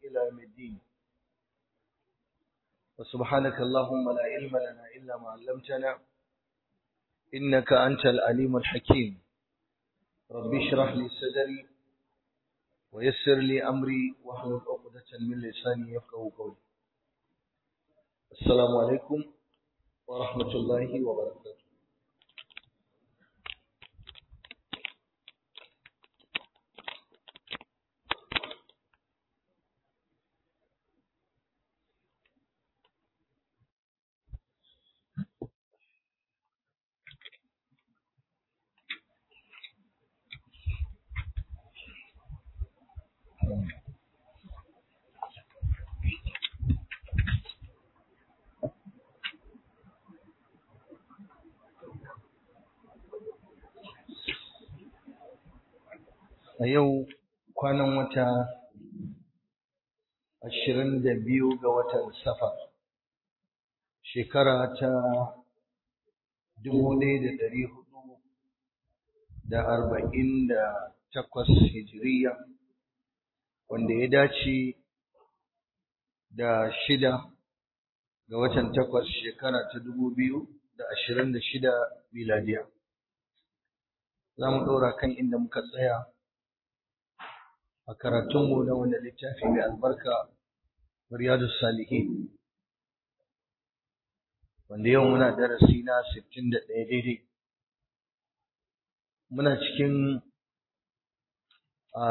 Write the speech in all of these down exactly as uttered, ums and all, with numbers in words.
إلى يوم الدين. وسبحانك اللهم لا علم لنا إلا ما علمتنا إنك أنت العليم الحكيم. رب اشرح لي صدري ويسر لي أمري واحلل عقدة من لساني يفقهوا قولي. السلام عليكم ورحمة الله وبركاته. A yau kwanan wata ashirin da biyu ga watan Safar, shekara ta dubu ɗaya da ɗari hudu da arba'in da takwas hijiriya, wanda ya dace da shida ga watan takwas shekara ta dubu biyu da ashirin da shida miladiya. Za mu ɗora kan inda muka tsaya a karatunmu na wanda littafi mai albarka Riyadus Salihin, wanda yau muna darasi na sittin da ɗaya daidai. Muna cikin a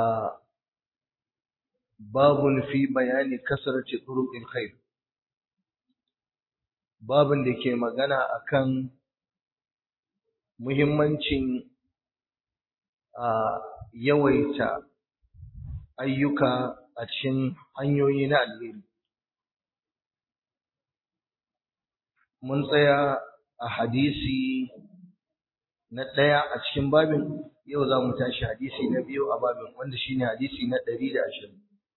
babun fi bayani kasarati turuqil khair, babun da ke magana akan muhimmancin a yawaita ayyuka a cikin hanyoyi na alheri. Mun tsaya a hadisi na ɗaya a cikin babin, yau za mu tashi hadisi na biyu a babin, wanda shine hadisi na ɗari da ashirin.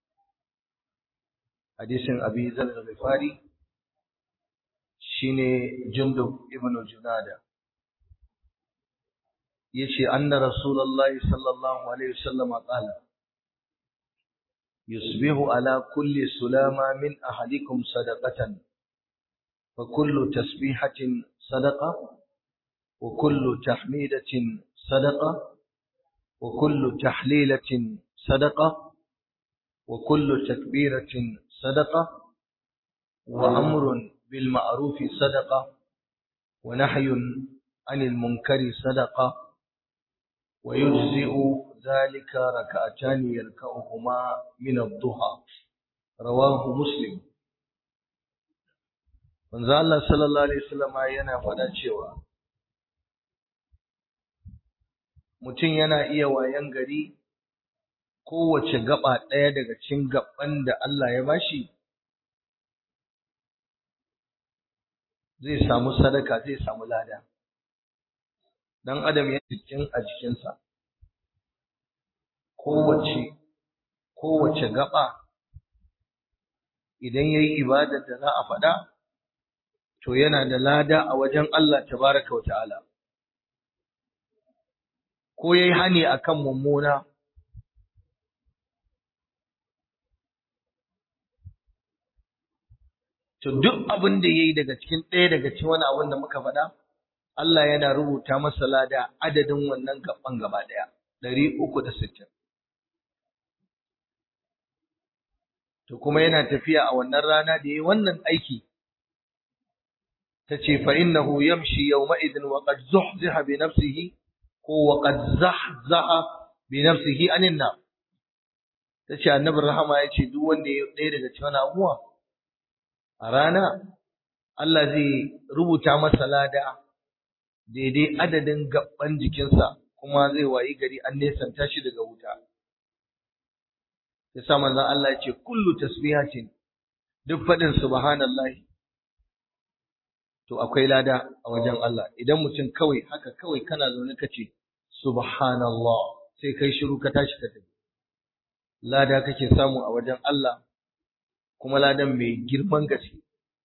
Hadisin Abi Zar al-Ghifari shine Jundub ibn Junada. Yace anna Rasulullahi sallallahu alaihi wasallam qala يصبح على كل سلامة من أحدكم صدقة، فكل تسبيحة صدقة، وكل تحميدة صدقة، وكل تحليلة صدقة، وكل تكبيرة صدقة، وأمر بالمعروف صدقة، ونحي عن المنكر صدقة، ويجزئ ذلك ركعتان يركعهما من الضحى. رواه مسلم. manzo Allah sallallahu alaihi wasallam yana faɗa cewa mutum yana iya wayan gari kowace gaba ɗaya daga cikin gaban da Allah ya bashi zai samu sadaka, zai samu lada. Dan adam ya cikin a jikinsa kowace kowace gaba idan yayi ibadar da za a faɗa to yana da lada a wajen Allah tabaraka wa ta'ala. Ko yayi hani akan mummuna to duk abin da yayi daga cikin ɗaya daga cikin wani abin da muka faɗa, Allah yana rubuta masa lada adadin wannan gaban gaba ɗaya ɗari uku da sittin. To kuma yana tafiya a wannan rana da yayi wannan aiki, tace fa innahu yamshi yawma idin wa qad zuhziha bi nafsihi ko wa qad zahzaha bi nafsihi anin nar. Tace annabi rahama yace duk wanda ya ɗaya daga cikin abubuwa a rana Allah zai rubuta masa lada daidai adadin gaban jikinsa, kuma zai wayi gari an nesanta shi daga wuta. Yasa manzon Allah ya ce kullu tasbihatin, duk fadin subhanallahi to akwai lada a wajen Allah. Idan mutum kawai haka kawai kana zaune kace subhanallah sai kai shiru ka tashi ka tafi, lada kake samu a wajen Allah, kuma ladan mai girman gaske.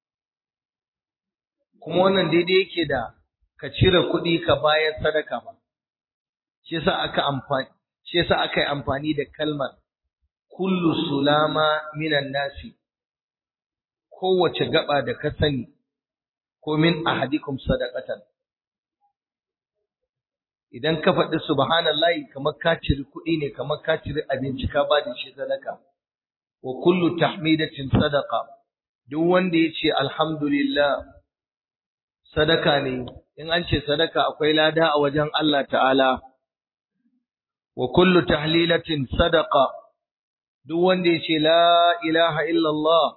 Kuma wannan daidai yake da ka cire kuɗi ka bayar sadaka ba. Shi yasa aka amfani shi yasa aka yi amfani da kalmar kullu sulama minan nasi, kowace gaba da ka sani, ko min ahadikum sadaqatan. Idan ka faɗi subhanallahi kamar ka ciri kuɗi ne, kamar ka ciri abinci ka ba da shi sadaka. Wa kullu tahmidatin sadaqa, duk wanda ya ce alhamdulillah sadaka ne. In an ce sadaka akwai lada a wajen Allah ta'ala. Wa kullu tahlilatin sadaqa, duk wanda ya ce la ilaha illallah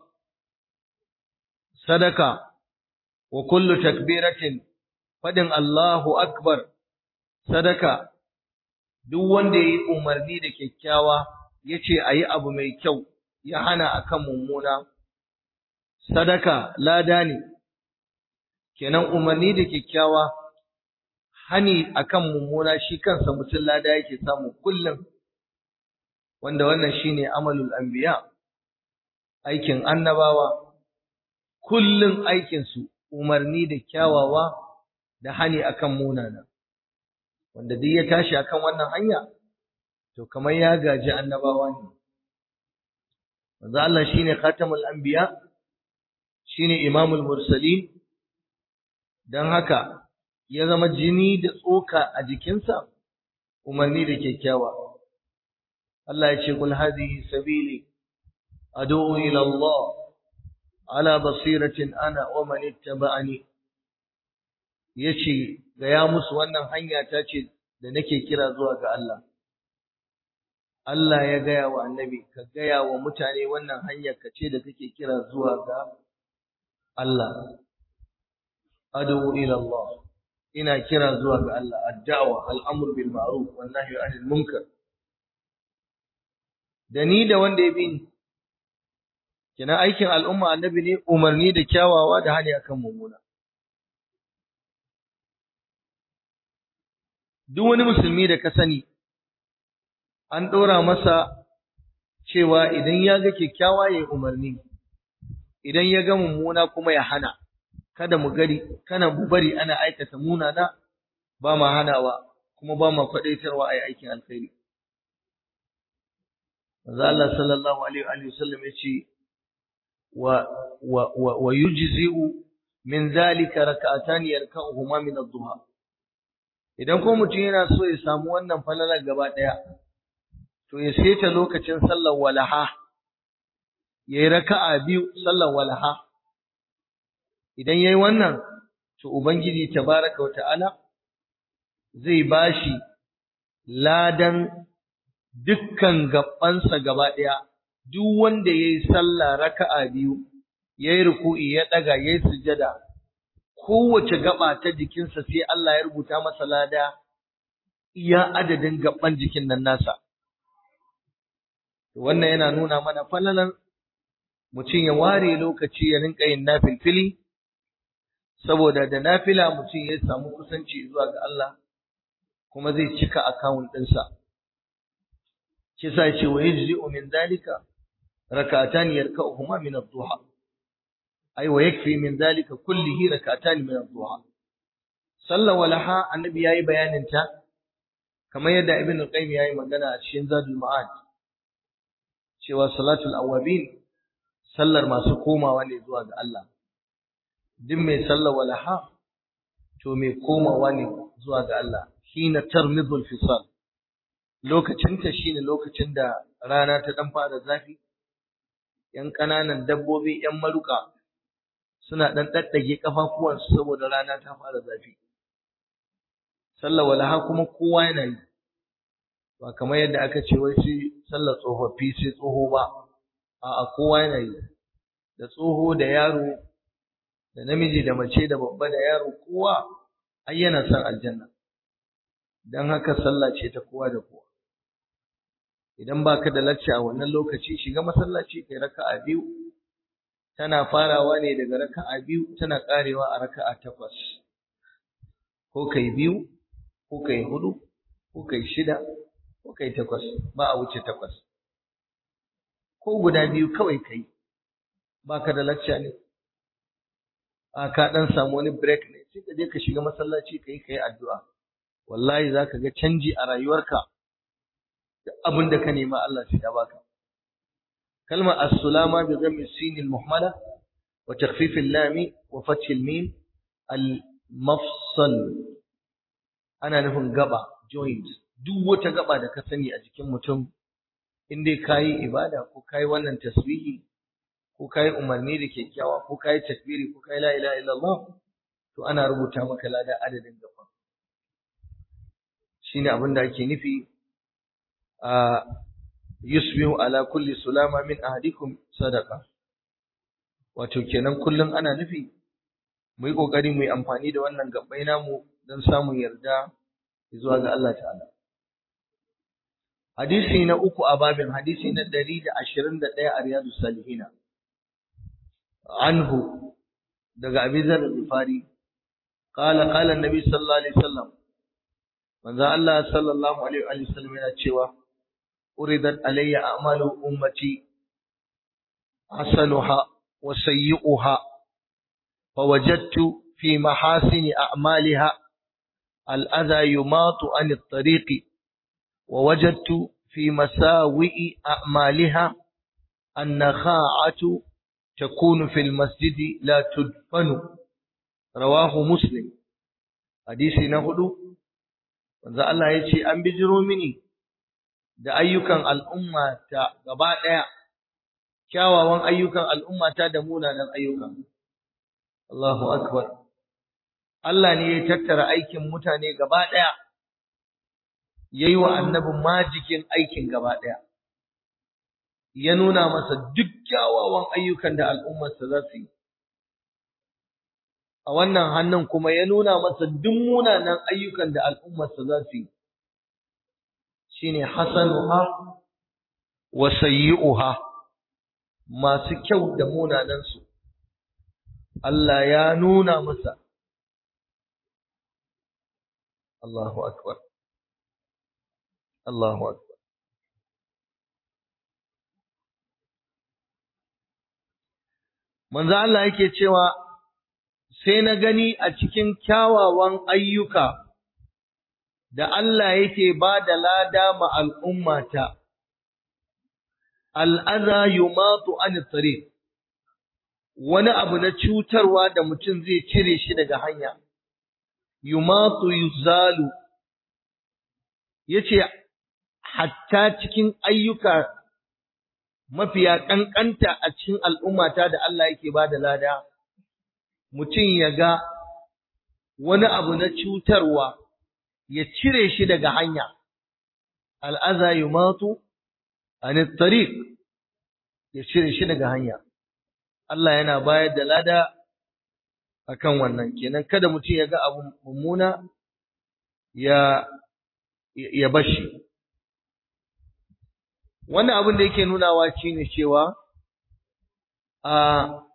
sadaka. Wa kullu takbiratin, faɗin Allahu akbar sadaka. Duk wanda ya yi umarni da kyakkyawa, ya ce a yi abu mai kyau, ya hana akan mummuna, sadaka lada ne. Kenan umarni da kyakkyawa, hani akan mummuna shi kansa mutum lada yake samu kullum, wanda wannan shine amalul anbiya, aikin annabawa, kullum aikinsu umarni da kyawawa da hani akan munana. Wanda duk ya tashi akan wannan hanya, to kamar ya gaji annabawa ne. Manzo Allah shine khatamul anbiya, shine imamul mursalin, dan haka ya zama jini da tsoka a jikinsa umarni da kyakkyawa. Allah ya ce kul hadhihi sabili ad'u ila Allah ala basiratin ana wa man ittaba'ani. Yace ga ya musu wannan hanya ta ce da nake kira zuwa ga Allah. Allah ya gaya wa annabi, ka gaya wa mutane wannan hanyar ka ce da kake kira zuwa ga Allah. Adu ila Allah, ina kira zuwa ga Allah, ad-da'wa, al-amr bil ma'ruf wan nahy 'anil munkar. Da ni da wanda ya bi ni, kina aikin al'umma annabi ne, umarni da kyawawa da hani akan mummuna. Duk wani musulmi da ka sani an ɗora masa cewa idan ya ga kyakkyawa ya yi umarni, idan ya ga mummuna kuma ya hana. Kada mu gari, kana mu bari ana aikata munana, ba ma hanawa, kuma ba ma kwadaitarwa a yi aikin alkhairi. Manzo Allah sallallahu alaihi wa sallam ya ce wa wa wa, wa yujzi'u min zalika rak'atan yarka'uhuma min ad-duha. Idan ko mutum yana so ya samu wannan falalar gaba daya, to ya seta lokacin sallar walaha, yayi raka'a biyu sallar walaha. Idan yayi wannan, to ubangiji tabaraka wa ta'ala zai bashi ladan dukkan gabansa gaba daya. Duk wanda yayi sallah raka'a biyu, yayi ruku'i, ya daga, yayi sujada, kowace gaba ta jikinsa sai Allah ya rubuta masa lada iya adadin gaban jikin nan nasa. Wannan yana nuna mana falalan mutum ya ware lokaci ya rinka yin nafilfili, saboda da nafila mutum ya samu kusanci zuwa ga Allah, kuma zai cika akawun ɗinsa. Shi sa ce wa yajzi'u min dalika rak'atan yarka'uhuma min ad-duha. Ai wa yakfi min dalika kullihi rak'atan min ad-duha. Sallar walaha annabi yayi bayanin ta kamar yadda Ibn al-Qayyim yayi magana a cikin Zadul Ma'ad, cewa salatul awwabin sallar masu komawa ne zuwa ga Allah. Duk mai sallar walaha to mai komawa ne zuwa ga Allah. Hina tarmidul fisal, lokacin ta shine lokacin da rana ta dan fara zafi, yan kananan dabbobi yan maruka suna dan daddage kafafuwan su saboda rana ta fara zafi. Sallar walaha kuma kowa yana yi, ba kamar yadda aka ce wai sai sallar tsofaffi sai tsoho ba. A'a, kowa yana yi, da tsoho da yaro, da namiji da mace, da babba da yaro, kowa ai yana son aljanna. Dan haka sallah ce ta kowa da kowa. Idan baka da lacca a wannan lokaci, shiga masallaci kai raka'a biyu. Tana farawa ne daga raka'a biyu, tana karewa a raka'a takwas. Ko kai biyu, ko kai hudu, ko kai shida, ko kai takwas, ba a wuce takwas. Ko guda biyu kawai kai, baka da lacca ne, a ka dan samu wani break ne, sai ka je ka shiga masallaci kai kai addu'a. Wallahi zaka ga canji a rayuwarka, duk abin da ka nema Allah sai ya baka. kalmar as-sulama bi dhammi sin al-muhmala wa takhfif al-lam wa fath al-mim al-mafsal ana nufin gaba joint duk wata gaba da ka sani a jikin mutum in dai kayi ibada ko kayi wannan tasbihi ko kayi umarni da kyakkyawa ko kayi takbiri ko kayi la ilaha illallah to ana rubuta maka lada adadin gaba shine abin da ake nufi a yusbihu ala kulli sulama min ahadikum sadaqa wato kenan kullun ana nufi mu yi kokari mu yi amfani da wannan gabbai namu don samun yarda zuwa ga Allah ta'ala hadisi na uku a babin hadisi na ɗari da ashirin da ɗaya a riyadus salihin anhu daga Abi Dharr al-Ghifari qala qala an-nabi sallallahu alaihi wasallam manzo Allah sallallahu alaihi wa sallam yana cewa uridat alayya a'malu ummati hasanuha wa sayyi'uha fawajadtu fi mahasini a'maliha al-adha yumatu 'an at-tariqi ووجدت في مساوئ أعمالها النخاعة تكون في المسجد لا تدفن رواه مسلم حديثي نهدو wanzu Allah ya ce an bijiro mini da ayyukan al'umma ta gaba ɗaya kyawawan ayyukan al'umma ta da munanan ayyukan Allahu akbar Allah ne ya tattara aikin mutane gaba ɗaya yayi wa annabin majikin aikin gaba ɗaya ya nuna masa duk kyawawan ayyukan da al'ummarsa za su yi a wannan hannun kuma ya nuna masa duk munanan ayyukan da al'ummarsa za su yi shine hasanuha wa sayyi'uha masu kyau da munanan su Allah ya nuna masa Allahu akbar Allahu akbar manzo Allah yake cewa sai na gani a cikin kyawawan ayyuka da Allah yake ba da lada ma al'ummata al'aza yumatu an tariq wani abu na cutarwa da mutum zai cire shi daga hanya yumatu yuzalu yace hatta cikin ayyuka mafiya kankanta a cikin al'ummata da Allah yake ba da lada mutum ya ga wani abu na cutarwa ya cire shi daga hanya al'aza yumatu an tariq ya cire shi daga hanya Allah yana bayar da lada akan wannan kenan kada mutum ya ga abu mummuna ya ya bashi wannan abin da yake nunawa shine cewa a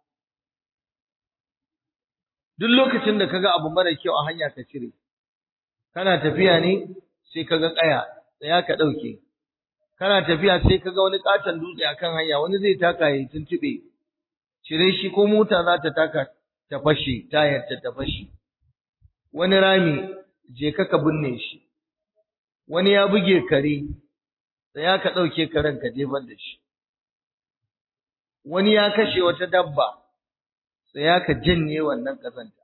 duk lokacin da kaga abu mara kyau a hanya ka cire kana tafiya ne sai kaga kaya tsaya ka dauke kana tafiya sai kaga wani katon dutse akan hanya wani zai taka ya tuntube cire shi ko mota za ta taka ta fashe tayar ta ta fashe wani rami je ka ka binne shi wani ya buge kare tsaya ka dauke karen ka jefar da shi wani ya kashe wata dabba tsaya ka janye wannan kazanta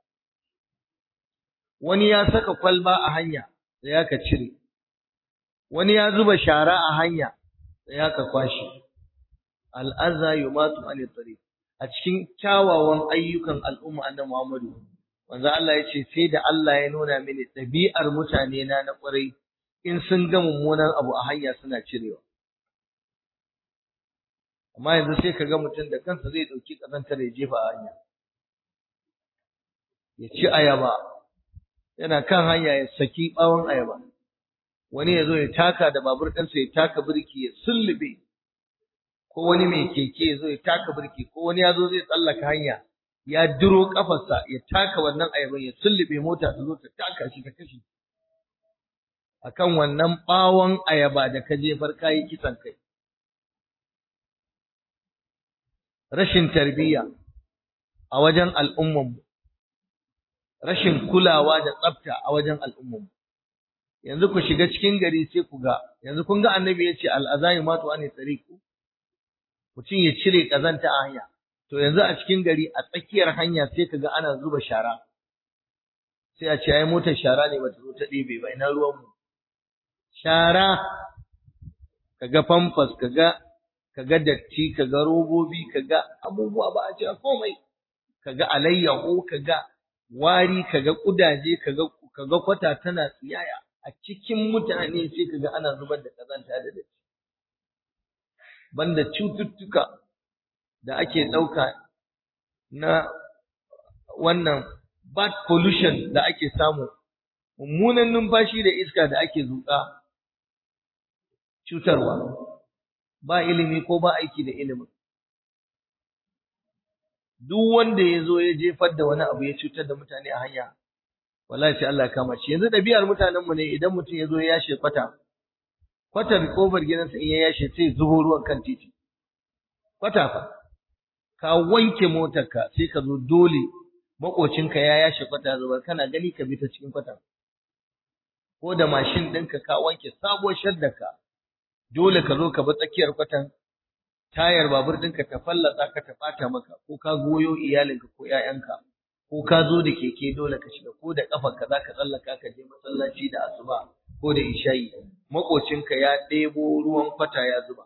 wani ya saka kwalba a hanya tsaya ka cire wani ya zuba shara a hanya tsaya ka kwashi al'aza yumatu an tariq a cikin kyawawan ayyukan al'umma annabi Muhammadu manzo Allah ya ce sai da Allah ya nuna mini ɗabi'ar mutane na na ƙwarai in sun ga mummunan abu a hanya suna cirewa amma yanzu sai ka ga mutum da kansa zai ɗauki ƙazantar ya jefa a hanya ya ci ayaba yana kan hanya ya saki ɓawon ayaba wani ya zo ya taka da babur ɗansa ya taka birki ya sullube ko wani mai keke ya zo ya taka birki ko wani ya zo zai tsallaka hanya ya duro kafarsa ya taka wannan ayaban ya sullube mota ta zo ta taka shi ta kashe akan wannan ɓawon ayaba da ka jefar kayi kisan kai rashin tarbiyya a wajen al'ummanmu rashin kulawa da tsafta a wajen al'ummanmu yanzu ku shiga cikin gari sai ku ga yanzu kun ga annabi ya ce al'azai matu an tariqu mutum ya cire kazanta a hanya. To yanzu a cikin gari a tsakiyar hanya sai kaga ana zuba shara. Sai a ce ai motar shara ne bata zo ta ɗebe ba, ina ruwan mu. Shara kaga famfas, kaga kaga datti, kaga robobi, kaga abubuwa ba a ce komai. Kaga alayyahu, kaga wari, kaga kudaje, kaga kaga kwata tana tsiyaya a cikin mutane, sai kaga ana zubar da kazanta da datti. Banda cututtuka da ake ɗauka na wannan bad pollution da ake samu, mummunan numfashi da iska da ake zuƙa, cutarwa, ba ilimi ko ba aiki da ilimin. Duk wanda ya zo ya jefar da wani abu ya cutar da mutane a hanya, wallahi sai Allah ya kama shi. Yanzu ɗabi'ar mutanenmu ne, idan mutum ya zo ya yashe kwata, kwatar kofar gidansa in ya yashe sai zubo ruwan kan titi. Kwata fa, ka wanke motarka sai ka zo dole makocinka ya yashe kwata zubar, kana gani ka bi ta cikin kwata. Ko da mashin ɗinka ka wanke sabuwar shaddarka, dole ka zo ka bi tsakiyar kwatan, tayar babur ɗinka ta fallasa ka ta ɓata maka, ko ka goyo iyalinka ko ‘ya'yanka, ko ka zo da keke dole ka shiga, ko da ƙafarka za ka tsallaka ka je masallaci da asuba ko da isha'i, makocinka ya ɗebo ruwan kwata ya zuba.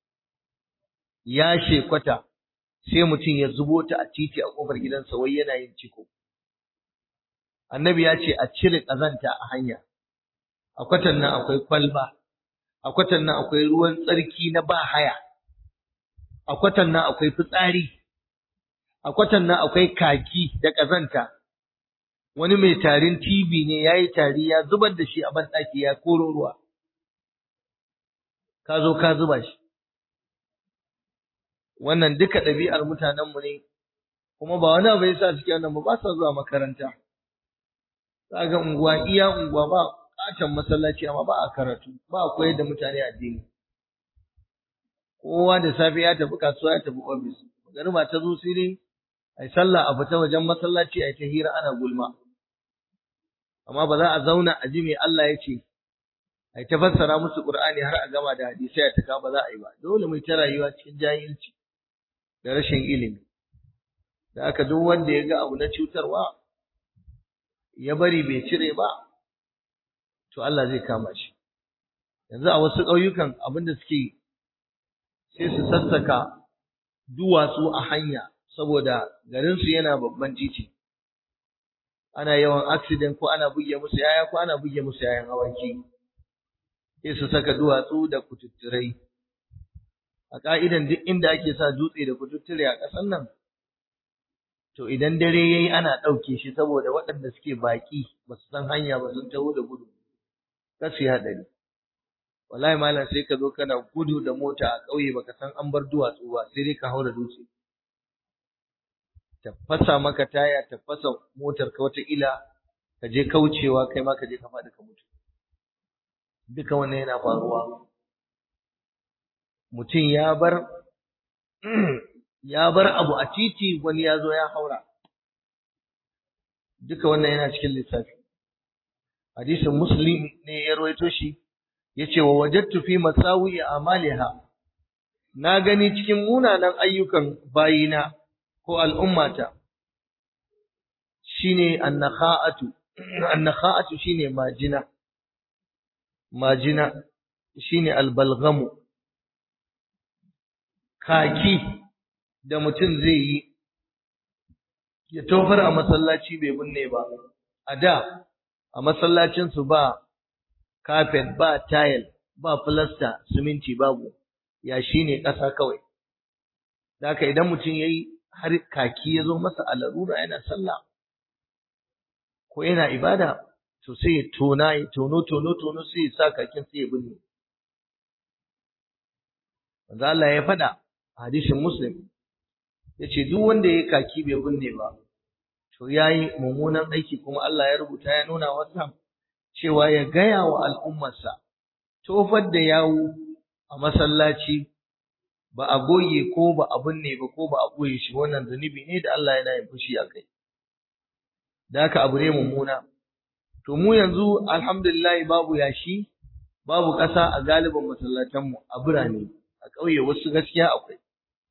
Ya shekwata sai mutum ya zubo ta a titi a ƙofar gidansa wai yana yin ciko. Annabi ya ce a cire ƙazanta a hanya. A kwatan nan akwai kwalba, a kwatan nan akwai ruwan tsarki na ba haya, a kwatan nan akwai fitsari, a kwatan nan akwai kaki da ƙazanta. Wani mai tarin T B ne ya yi tari ya zubar da shi a banɗaki ya koro ruwa. Ka zo ka zuba shi. Wannan duka ɗabi'ar mutanenmu ne, kuma ba wani abu ya sa suke wannan ba, sa zuwa makaranta. Za ga unguwa iya unguwa ba ƙaton masallaci amma ba a karatu, ba a koyar da mutane addini. Kowa da safe ya tafi kasuwa ya tafi ofis, magariba ta zo sai dai a yi sallah a fita wajen masallaci a yi ta hira ana gulma. Amma ba za a zauna a ji me Allah ya ce, a yi ta fassara musu Ƙur'ani har a gama da hadisai a taka, ba za a yi ba. Dole mu ta rayuwa cikin jahilci da rashin ilimi. Da aka duk wanda ya ga abu na cutarwa ya bari bai cire ba, to Allah zai kama shi. Yanzu a wasu ƙauyukan abin da suke sai su sassaka duwatsu a hanya saboda garinsu yana babban titi. Ana yawan accident ko ana buge musu yaya ko ana buge musu yayan awaki. Sai su saka duwatsu da kututturai. A ka'idan duk inda ake sa dutse da kututture a ƙasar nan, to idan dare yayi ana ɗauke shi saboda waɗanda suke baƙi ba su san hanya ba sun taho da gudu. Kar su yi haɗari. Wallahi malam sai ka zo kana gudu da mota a ƙauye baka san an bar duwatsu ba, sai dai ka haura dutse. Ta fasa maka taya, ta fasa motar ka wataƙila ka je kaucewa kai ma ka je ka faɗi ka mutu. Duka wannan yana faruwa. Mutum ya bar ya bar abu a titi, wani ya zo ya haura. Duka wannan yana cikin lissafi. Hadisin Muslim ne ya rawaito shi, yace wa wajadtu fi masawi amaliha, na gani cikin munanan ayyukan bayina ko al'ummata, shine annakha'atu. Annakha'atu shine majina, majina shine albalghamu, kaki da mutum zai yi ya tofar a masallaci bai binne ba. A da a masallacinsu ba kafet, ba tile, ba filasta, siminti babu, yashi ne ƙasa kawai. Da haka idan mutum ya yi har kaki ya zo masa a larura yana sallah ko yana ibada, to sai ya tona, ya tono tono tono sai ya sa kakin sai ya binne. Manzo Allah ya faɗa a hadisin Muslim, yace duk wanda ya kaki bai binne ba, to yayi mummunan aiki, kuma Allah ya rubuta ya nuna wasa cewa ya gaya wa al'ummarsa tofar da yawu a masallaci ba a goge ko ba a binne ba ko ba a goye shi, wannan zunubi ne da Allah yana yin fushi a kai. Da haka abu ne mummuna. To mu yanzu alhamdulillah babu yashi, babu ƙasa a galibin masallatanmu a birane, a ƙauye wasu gaskiya akwai.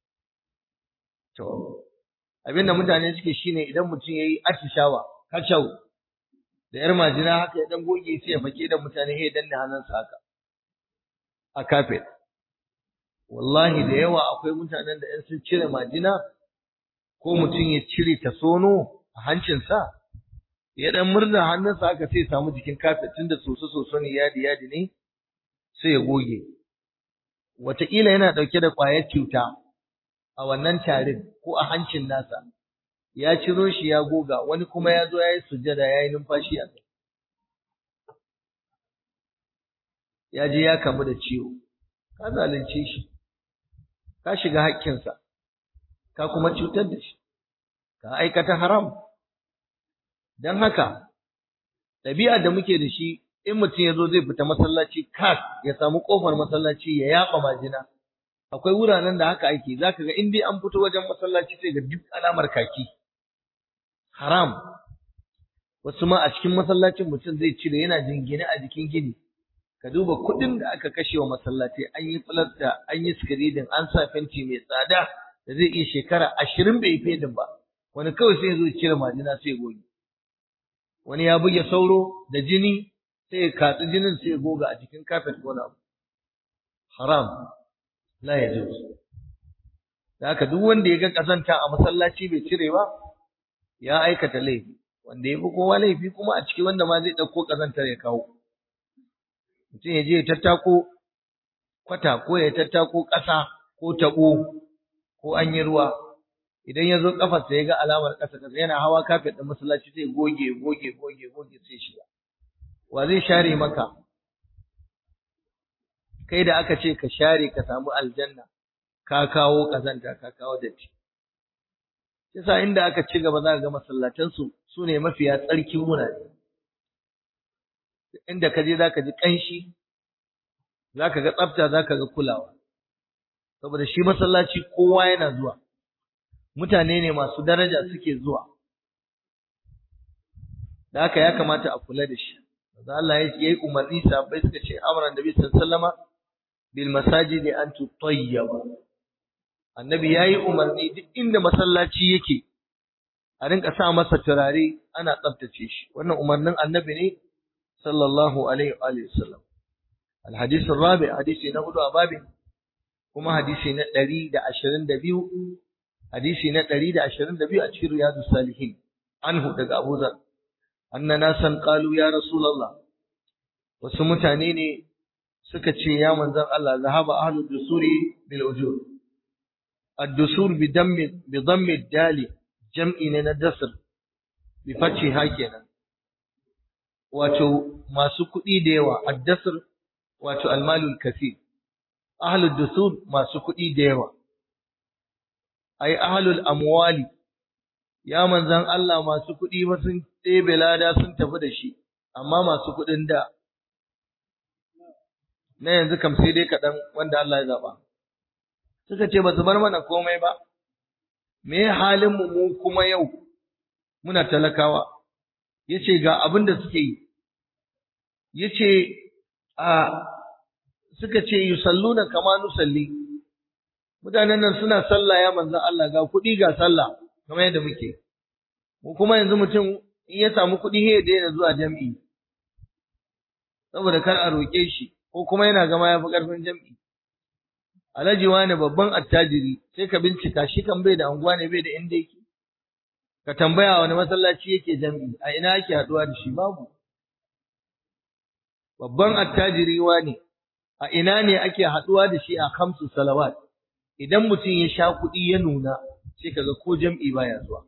To, abinda mutane suke shine idan mutum yayi atishawa, kacau da yar majina haka ya dan goge sai ya fake da mutane sai ya danne hannunsa haka a kafet. Wallahi da yawa akwai mutanen da in sun cire majina ko mutum ya cire tasono a hancinsa ya dan murza hannunsa haka sai ya samu jikin kafet tunda soso soso ne yadi yadi ne sai ya goge. Wataƙila yana ɗauke da ƙwayar cuta a wannan tarin ko a hancin nasa, ya ciro shi ya goga, wani kuma ya zo ya yi sujjada ya yi numfashi a kai. Ya je ya kamu da ciwo, ka zalunce shi, ka shiga haƙƙinsa, ka kuma cutar da shi, ka aikata haram. Don haka, ɗabi'ar da muke da shi, in mutum ya zo zai fita masallaci, kas ya samu ƙofar masallaci ya yaɓa majina. Akwai wuraren da haka ake, za ka ga in dai an fito wajen masallaci sai ga duk alamar kaki. Haram. Wasu ma a cikin masallacin mutum zai cire yana jingine a jikin gini. Ka duba kuɗin da aka kashe wa masallaci, an yi filasta, an yi sikiridin, an sa fenti mai tsada da zai iya shekara ashirin bai yi fedin ba. Wani kawai sai ya zo ya cire majina sai ya goge. Wani ya buge sauro da jini sai ya katsi jinin sai ya goga a jikin kafet ko abu. Haram. La ya juz. Da haka duk wanda ya ga kazanta a masallaci bai cire ba ya aikata laifi, wanda ya fi kowa laifi kuma a ciki wanda ma zai ɗauko kazantar ya kawo. Mutum ya je ya tattako kwata ko ya tattako ƙasa ko taɓo ko an yi ruwa, idan ya zo ƙafarsa ya ga alamar ƙasa ƙasa yana hawa kafet ɗin masallaci sai goge goge goge goge sai shiga. Wa zai share maka? Kai da aka ce ka share ka samu aljanna, ka kawo kazanta, ka kawo datti. Yasa inda aka ci gaba za ka ga masallatansu su ne mafiya tsarkin wurare. Inda ka je za ka ji ƙanshi, za ka ga tsafta, za ka ga kulawa. Saboda shi masallaci kowa yana zuwa, mutane ne masu daraja suke zuwa. Da haka ya kamata a kula da shi. Allah ya yi umarni, sahabbai suka ce amran nabi sallallahu alaihi wasallama bil masajidi an tutayyaba. Annabi yayi umarni duk inda masallaci yake a rinka sa masa turare ana tsaftace shi. Wannan umarnin Annabi ne sallallahu alaihi wa alihi wasallam. Al hadith ar-rabi, hadisi na hudu a babin, kuma hadisi na ɗari da ashirin da biyu, hadisi na ɗari da ashirin da biyu a cikin Riyadus Salihin. Anhu daga Abu Dharr anna nasan qalu ya Rasulullah, wasu mutane ne suka ce ya manzon Allah, zahaba ahlud dusuri bil ujur. Ad-dusur bi dammi bi dammi ad-dali jam'i ne na dasr bi fathi hakenan, wato masu kuɗi da yawa. Ad-dasr wato al-malul kathir, ahlud dusur masu kuɗi da yawa, ai ahlul amwali. Ya manzon Allah, masu kuɗi ba sun ɗebe lada sun tafi da shi, amma masu kuɗin da na yanzu kam sai dai kaɗan wanda Allah ya zaɓa. Suka ce ba su bar mana komai ba, me halin mu mu kuma yau muna talakawa. Ya ce ga abin da suke yi, ya ce a suka ce yusalluna kama nusalli, mutanen nan suna sallah ya manzon Allah, ga kuɗi ga sallah kamar yadda muke. Mu kuma yanzu mutum in ya samu kuɗi sai ya daina zuwa jam'i saboda kar a roƙe shi, ko kuma yana gama ya fi ƙarfin jam'i. Alhaji wani babban attajiri, sai ka bincika shi kan bai da anguwa ne, bai da inda yake. Ka tambaya wani masallaci yake jam'i, a ina yake haɗuwa da shi, babu. Babban attajiri wani, a ina ne ake haɗuwa da shi a khamsu salawat. Idan mutum ya sha kuɗi ya nuna, sai kaga ko jam'i baya zuwa.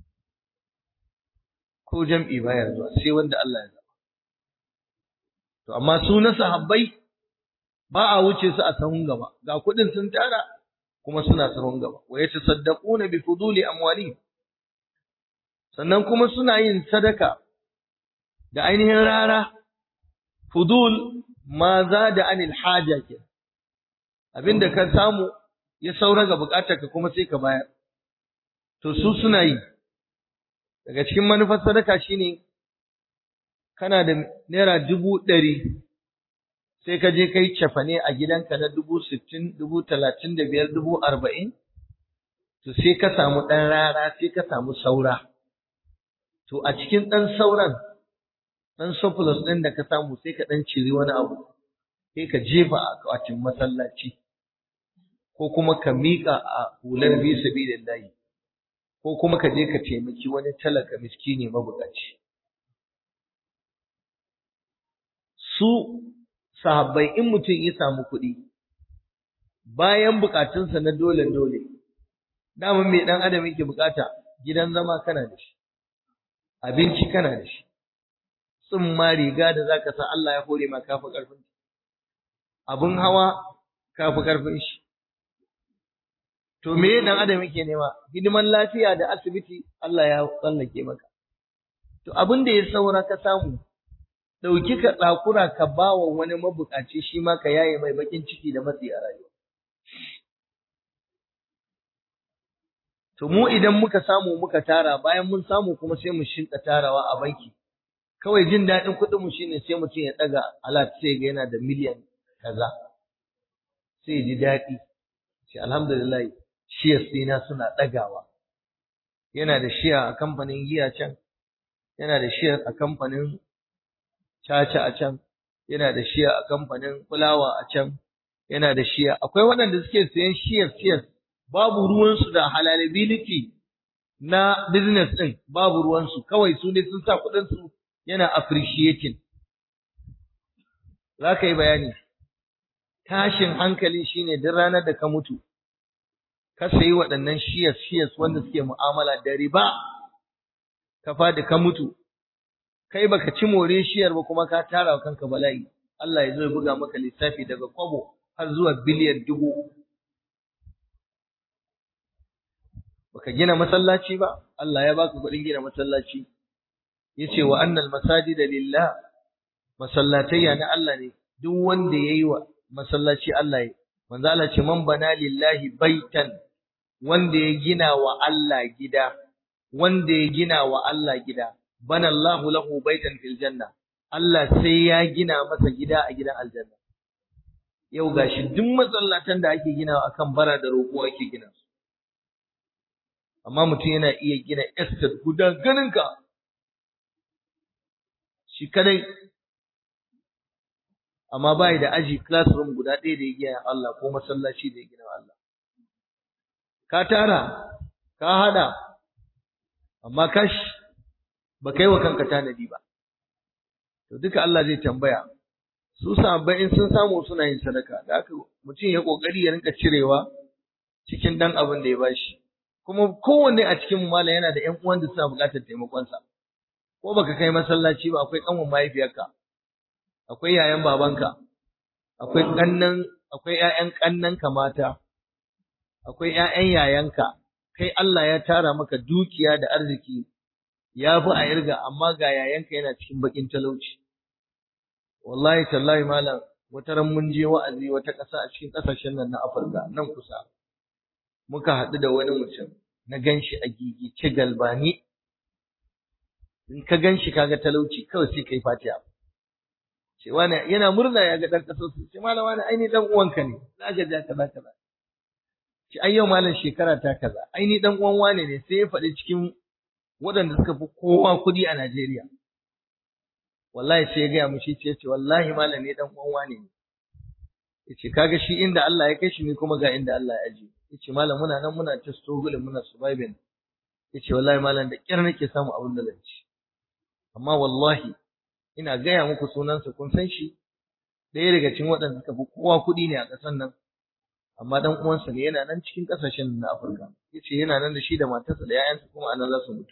Ko jam'i baya zuwa, sai wanda Allah ya zaba. To amma su na sahabbai ba a wuce su a sahun gaba, ga kuɗin sun tara kuma suna sahun gaba. Wa yatasaddaquna bi fuduli amwalihim, sannan kuma suna yin sadaka da ainihin rara. Fudul ma zada anil haja ke, abinda ka samu ya saura ga bukatarka kuma sai ka bayar. To su suna yi. Daga cikin manufar sadaka shine kana da naira dubu ɗari, sai ka je kai cefane a gidanka na dubu sittin, dubu talatin da biyar, dubu arba'in, to sai ka samu ɗan rara sai ka samu saura. To a cikin ɗan sauran, ɗan surplus ɗin da ka samu sai ka ɗan ciri wani abu, sai ka jefa a akwatin masallaci, ko kuma ka miƙa a hular bi sabilillahi, ko kuma ka je ka taimaki wani talaka miskini mabukaci. Su sahabbai in mutum ya samu kuɗi, bayan bukatunsa na dole dole, daman mai ɗan adam yake bukata, gidan zama kana da shi, abinci kana da shi, tsumma riga da zaka sa Allah ya hore ma kafi karfin, abun hawa kafi karfin shi. To me dan adam yake nema? Hidiman lafiya da asibiti Allah ya tsallake maka. To abin da ya saura ka samu, dauki ka tsakura ka bawa wani mabukaci shi ma ka yaye mai bakin ciki da matsi a rayuwa. To mu idan muka samu muka tara, bayan mun samu kuma sai mu shinka tarawa a banki. Kawai jin daɗin kuɗin mu shine sai mutum ya ɗaga alat sai ga yana da miliyan kaza. Sai ya ji daɗi. Sai alhamdulillah shiyas ɗina suna ɗagawa. Yana da shiya a kamfanin giya can, yana da shiya a kamfanin caca a can, yana da shiya a kamfanin fulawa a can, yana da shiya. Akwai waɗanda suke sayan shiyas shiyas babu ruwansu da halalability na business ɗin, babu ruwansu, kawai su ne sun sa kuɗinsu yana appreciating. Za ka yi bayani. Tashin hankali shine duk ranar da ka mutu, ka sayi waɗannan shiyas shiyas wanda suke mu'amala da riba, ka fadi ka mutu, kai baka ci more shiyar ba kuma ka tara wa kanka bala'i. Allah ya zo ya buga maka lissafi daga kwabo har zuwa biliyan dubu. Baka gina masallaci ba, Allah ya baka kuɗin gina masallaci. Yace wa annal masajida lillah, masallatayya na Allah ne, duk wanda yayi wa masallaci Allah ya. Manzo Allah ce man bana lillahi baitan, wanda ya gina wa Allah gida, wanda ya gina wa Allah gida, bana Allahu lahu baitan fil janna, Allah sai ya gina masa gida a gidan aljanna. Yau gashi duk masallatan da ake ginawa akan bara da roƙo ake gina su. Amma mutum yana iya gina estate guda ganinka shi kadai, amma bai da aji classroom guda ɗaya da ya gina Allah ko masallaci da ya gina Allah. Ka tara, ka hada, amma kash ba kai wa kanka tanadi ba. To duka Allah zai tambaya. Su sahabbai in sun samu suna yin sadaka, da haka mutum ya kokari ya rinka cirewa cikin dan abin da ya bashi. Kuma kowanne a cikin mu malam yana da ƴan uwan da suna buƙatar taimakonsa. Ko baka kai masallaci ba, akwai ƙanwan mahaifiyarka, akwai yayan babanka, akwai ƙannan, akwai ƴaƴan ƙannanka mata, akwai ƴaƴan yayanka. Kai Allah ya tara maka dukiya da arziki, ya fi a irga, amma ga yayanka yana cikin baƙin talauci. Wallahi tallahi malam, wata ran mun je wa'azi wata ƙasa a cikin ƙasashen nan na Afirka, nan kusa. Muka haɗu da wani mutum, na ganshi a gigice galbani. In ka ganshi kaga talauci, kawai sai kai fatiha. Ce wani yana murna ya ga ɗan ƙasar su, ce malam wani aini ɗan uwanka ne, za ka ja kaza kaza. Ce ai yau malam shekara ta kaza, aini ɗan uwan wane ne, sai ya faɗi cikin waɗanda suka fi kowa kuɗi a Najeriya. Wallahi sai ya gaya mu shi ce, wallahi malam ne ɗan uwan wane ne. Ya ce kaga shi inda Allah ya kai shi ne kuma ga inda Allah ya ajiye. Ya ce malam muna nan muna ta struggling muna surviving. Ya ce wallahi malam da ƙyar nake samu abin da zan ci. Amma wallahi ina gaya muku sunansa kun san shi, ɗaya daga cikin waɗanda suka fi kowa kuɗi ne a ƙasar nan, amma ɗan uwansa ne yana nan cikin ƙasashen na Afirka. Ya ce yana nan da shi da matarsa da ‘ya'yansa kuma a nan za su mutu.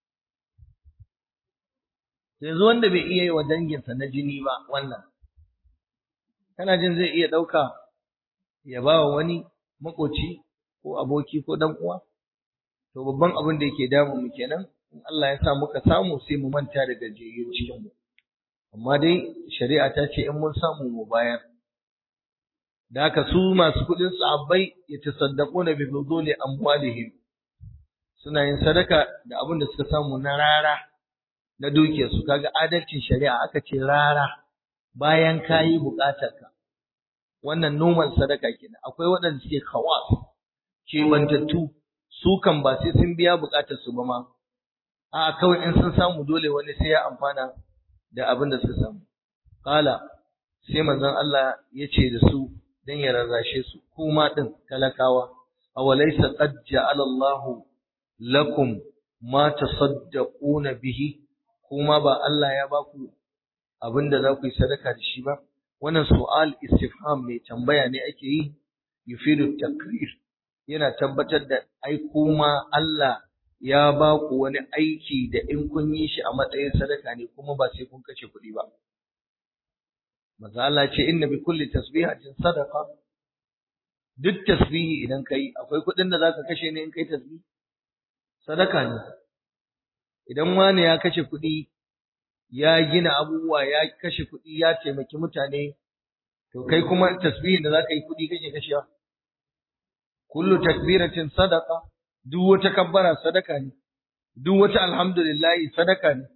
Yanzu wanda bai iya yi wa danginsa na jini ba wannan, kana jin zai iya ɗauka ya ba wa wani maƙoci ko aboki ko ɗan uwa? To babban abin da yake damun mu kenan, in Allah ya sa muka samu sai mu manta da gajiyayyun cikin mu. Amma dai shari'a ta ce in mun samu mu bayar. Da haka su masu kuɗin sahabbai yatasaddaquna bi fuduli amwalihim, suna yin sadaka da abin da suka samu na rara na dukiyarsu. Kaga adalcin shari'a aka ce rara bayan kayi buƙatarka. Wannan normal sadaka kenan. Akwai waɗanda suke khawas, kebantattu, su kan ba sai sun biya bukatar su ba ma a kawai in sun samu dole wani sai ya amfana da abin da suka samu. Qala sai manzon Allah ya ce da su dan ya rarrashe su, kuma din talakawa, awalaysa qad ja'ala Allahu lakum ma tasaddaquna bihi, kuma ba Allah ya baku abinda za ku yi sadaka da shi ba? Wannan su'al istifham mai tambaya ne ake yi, yufidu takrir, yana tabbatar da ai kuma Allah ya baku wani aiki da in kun yi shi a matsayin sadaka ne kuma ba sai kun kashe kuɗi ba. Maza Allah ce inna bi kulli tasbihatin sadaqa, duk tasbihi idan kai akwai kuɗin da zaka kashe ne in kai tasbihi? Sadaka ne. Idan wani ya kashe kuɗi, ya gina abubuwa, ya kashe kuɗi, ya taimaki mutane, to kai kuma tasbihin da zaka yi kuɗi kake kashewa? Kullu takbiratin sadaqa, duk wata kabbara sadaka ne, duk wata alhamdulillah sadaka ne.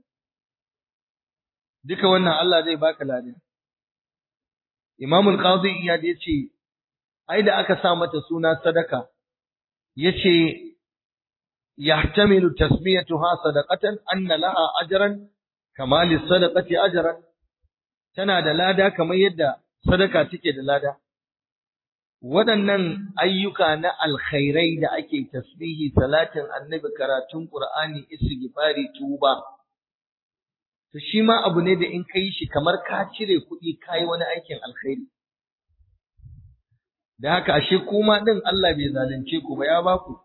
Duka wannan Allah zai baka ladan. Imam al-Qadi Iyad yace ai da aka sa mata suna sadaka, yace yahtamilu tasmiyatuha sadaqatan anna laha ajran kama lis-sadaqati ajran, tana da lada kamar yadda sadaka take da lada. Waɗannan ayyuka na alkhairai da ake tasbihi, salatin annabi, karatun Qur'ani, istighfari, tuba, to shi ma abu ne da in kai shi kamar ka cire kuɗi kai wani aikin alkhairi. Da haka ashe kuma din Allah bai zalunce ku ba, ya baku.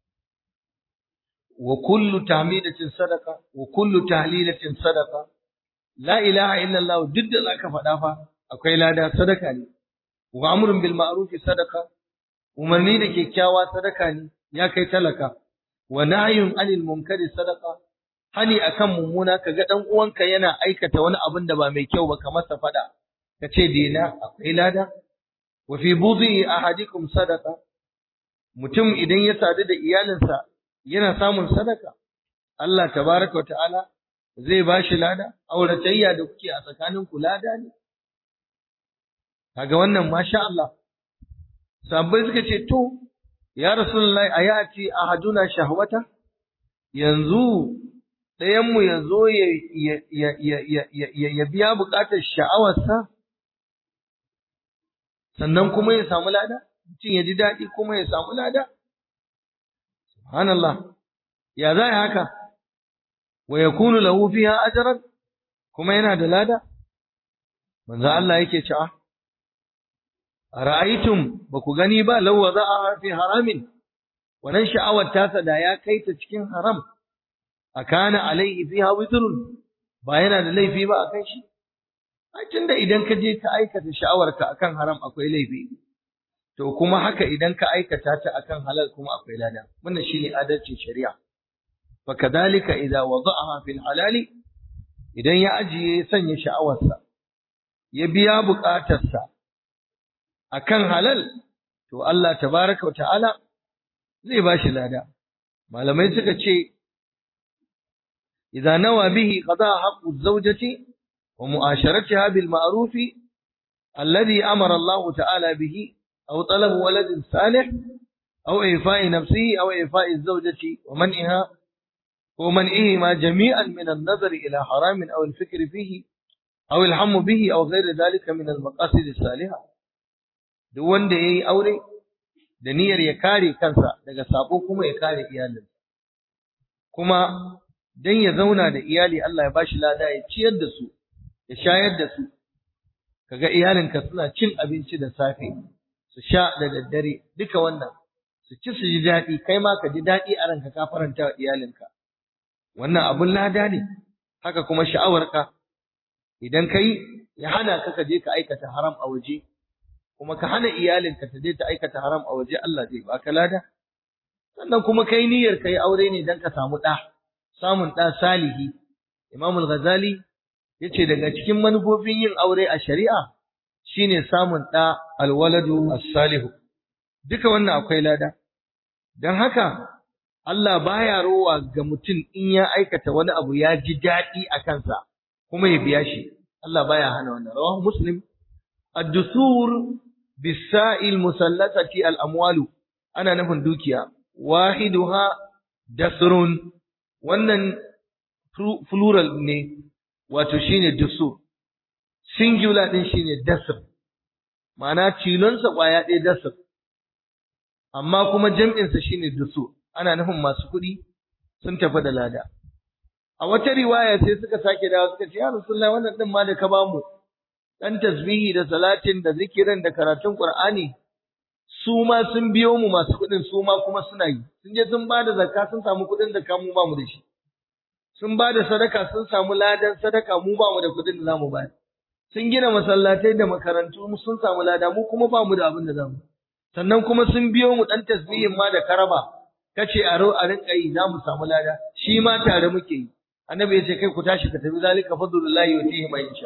Wa kullu tahmidatin sadaqa wa kullu tahlilatin sadaqa, la ilaha illa Allah duk da zaka faɗa fa akwai lada, sadaka ne. Wa amrun bil ma'ruf sadaqa, umarni da kyakkyawa sadaka ne ya kai talaka. Wa nahyun anil munkari sadaqa, hani akan mummuna, kaga dan uwanka yana aikata wani abin da ba mai kyau ba ka masa fada, kace dena, akwai lada. Wa fi budhi ahadikum sadaqa, mutum idan ya sadu da iyalinsa yana samun sadaka, Allah tabaraka wa ta'ala zai bashi lada. Auratayya da kuke a tsakaninku lada ne. Kaga wannan masha Allah. Sabbai suka ce to ya Rasulullahi ayati ahaduna shahwata, yanzu ɗayan mu yazo ya ya ya ya ya biya buƙatar sha'awarsa sannan kuma ya samu lada, mutum ya ji daɗi kuma ya samu lada. Subhanallah, ya za haka? Wa yakunu lahu fiha ajran, kuma yana da lada? Manzo Allah yake cewa ara'aytum, ba ku gani ba, law wada'aha fi haramin, wannan sha'awar tasa da ya kai ta cikin haram, akana alaihi fiha witrun, ba yana da laifi ba akan shi? Ai tunda idan ka je ka aikata sha'awarka akan haram akwai laifi, to kuma haka idan ka aikata ta akan halal kuma akwai lada. Wannan shine adalcin shari'a. Fa kadhalika idza wada'aha fil halali, idan ya ajiye sanya sha'awarsa ya biya buƙatarsa akan halal, to Allah tabaraka wa ta'ala zai bashi lada. Malamai suka ce idza nawa bihi qada haqqu zawjati wa mu'asharatiha bil ma'ruf alladhi amara Allah ta'ala bihi, aw talab waladin salih, aw ifa'i nafsihi, aw ifa'i zawjati wa man'iha wa man'ihima jami'an min an-nazar ila haramin aw al-fikr fihi aw al-hamm bihi aw ghayr dhalika min al-maqasid as-salihah. Duk wanda ya yi aure da niyyar ya kare kansa daga sabo kuma ya kare iyalinsa, kuma dan ya zauna da iyali Allah ya bashi lada, ya ciyar da su, ya shayar da su, kaga iyalinka suna cin abinci da safe, su sha da daddare, duka wannan su ci su ji daɗi, kai ma ka ji daɗi a ranka, ka faranta wa iyalinka. Wannan abun lada ne. Haka kuma sha'awarka idan kai ya hana ka ka je ka aikata haram a waje, kuma ka hana iyalinka ta je ta aikata haram a waje, Allah zai baka lada. Sannan kuma kai niyyar kai aure ne dan ka samu ɗa, samun ɗa salihi. Imam al-Ghazali yace daga cikin manufofin yin aure a shari'a shine samun ɗa alwaladu as-salihu. Duka wannan akwai lada. Dan haka Allah baya rowa ga mutum in ya aikata wani abu ya ji daɗi a kansa kuma ya biya shi. Allah baya hana wannan. Rawahu Muslim. Ad-dusur bis-sa'il musallatati al-amwalu, ana nufin dukiya. wahiduha dasrun, wannan plural ne, wato shine dusur, singular din shine dasr, ma'ana tilonsa ƙwaya ɗaya dasr, amma kuma jam'insa shine dusur, ana nufin masu kuɗi sun tafi da lada. A wata riwaya sai suka sake dawo suka ce, ya Rasulullah, wannan din ma da ka bamu, ɗan tasbihi da salatin da zikirin da karatun Qur'ani, su ma sun biyo mu masu kuɗin, su ma kuma suna yi, sun je sun ba da zakka sun samu kuɗin zakka, mu ba mu da shi, sun ba da sadaka sun samu ladan sadaka, mu ba mu da kuɗin da za mu bayar, sun gina masallatai da makarantu sun samu lada, mu kuma ba mu da abin da za mu, sannan kuma sun biyo mu ɗan tasbihin ma da karaba, kace a ro a rinƙa yi za mu samu lada, shi ma tare muke yi. Annabi ya ce kai ku tashi ka tafi, zalika fadlullahi yutihi man yasha.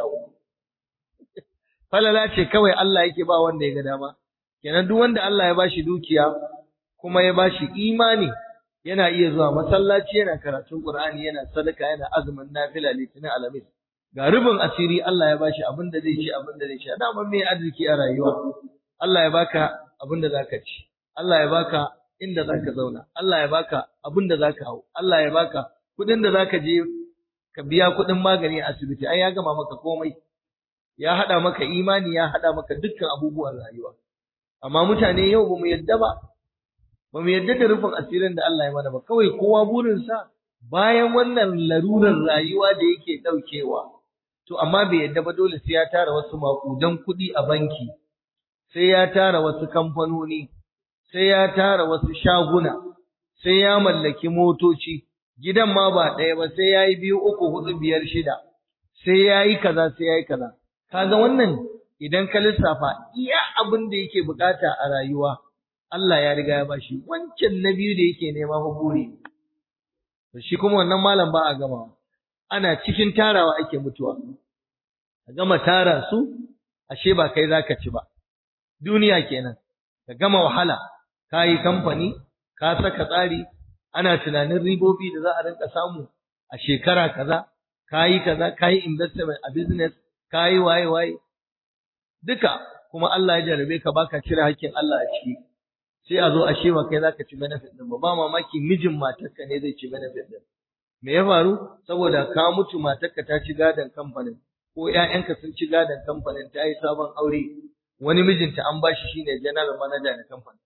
Falala ce kawai Allah yake ba wanda ya ga dama. Kenan duk wanda Allah ya bashi dukiya kuma ya bashi imani, yana iya zuwa masallaci, yana karatun Qur'ani, yana sadaka, yana azumin nafila litinin alamis. Ga rubin asiri Allah ya bashi abin da zai ci, abin da zai sha. Dama me arziki a rayuwa? Allah ya baka abin da zaka ci. Allah ya baka inda zaka zauna. Allah ya baka abin da zaka hau. Allah ya baka kudin da zaka je ka biya kudin magani a asibiti. Ai ya gama maka komai. Ya hada maka imani, ya hada maka dukkan abubuwan rayuwa. Amma mutane yau bamu yadda ba. Bamu yadda da rufin asirin da Allah ya mana ba. Kawai kowa burinsa bayan wannan larurar rayuwa da yake daukewa. To amma bai yadda ba, dole sai ya tara wasu makudan kuɗi a banki. Sai ya tara wasu kamfanoni. Sai ya tara wasu shaguna. Sai ya mallaki motoci. Gidan ma ba ɗaya ba, sai ya yi biyu, uku, huɗu, biyar, shida. Sai ya yi kaza, sai ya yi kaza. Kaga wannan idan ka lissafa iya abin da yake bukata a rayuwa, Allah ya riga ya bashi. Wancan na biyu da yake nema fa buri. To shi kuma wannan malam ba a gama. Ana cikin tarawa ake mutuwa. Ka gama tara su, ashe ba kai zaka ci ba. Duniya kenan. Ka gama wahala, ka yi kamfani, ka saka tsari, ana tunanin ribobi da za a rinka samu a shekara kaza, ka yi kaza, ka yi investment a business, ka yi waye waye. Duka kuma Allah ya jarabe ka baka cire hakkin Allah a ciki. Sai a zo a shewa kai zaka ci benefit din ba, ba mamaki mijin matarka ne zai ci benefit din. Me ya faru? Saboda ka mutu matarka ta ci gadon kamfanin, ko ƴaƴanka sun ci gadon kamfanin, ta yi sabon aure, wani mijinta an bashi shine general manager na kamfanin.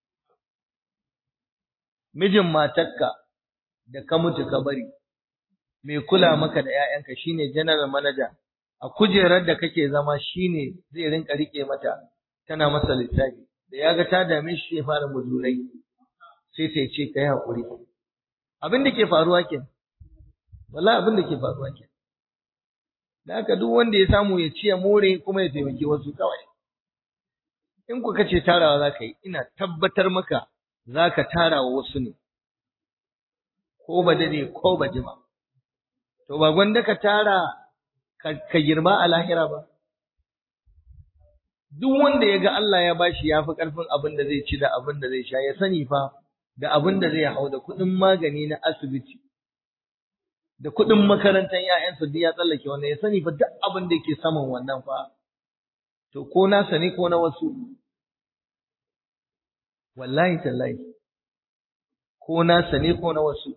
Mijin matarka da ka mutu ka bari, mai kula maka da ƴaƴanka shine general manager, a kujerar da kake zama shine zai rinka rike mata, tana masa lissafi. Da ya ga ta dame shi ya fara muzurai, sai ta ce kai hakuri. Abin da ke faruwa ke, wallahi abin da ke faruwa ke. Da haka duk wanda ya samu ya ci ya more kuma ya taimaki wasu kawai. In ku kace tarawa za ka yi, ina tabbatar maka za ka tara wa wasu ne, ko ba dade ko ba jima. To ba gwanda ka tara ka girma a lahira ba. Duk wanda ya ga Allah ya bashi ya fi ƙarfin abin da zai ci da abin da zai sha, ya sani fa da abin da zai hau, da kuɗin magani na asibiti, da kuɗin makarantar ‘ya'yansa duk ya tsallake wannan, ya sani fa duk abin da yake saman wannan fa, to ko nasa ne ko na wasu. Wallahi tallahi, ko nasa ne ko na wasu.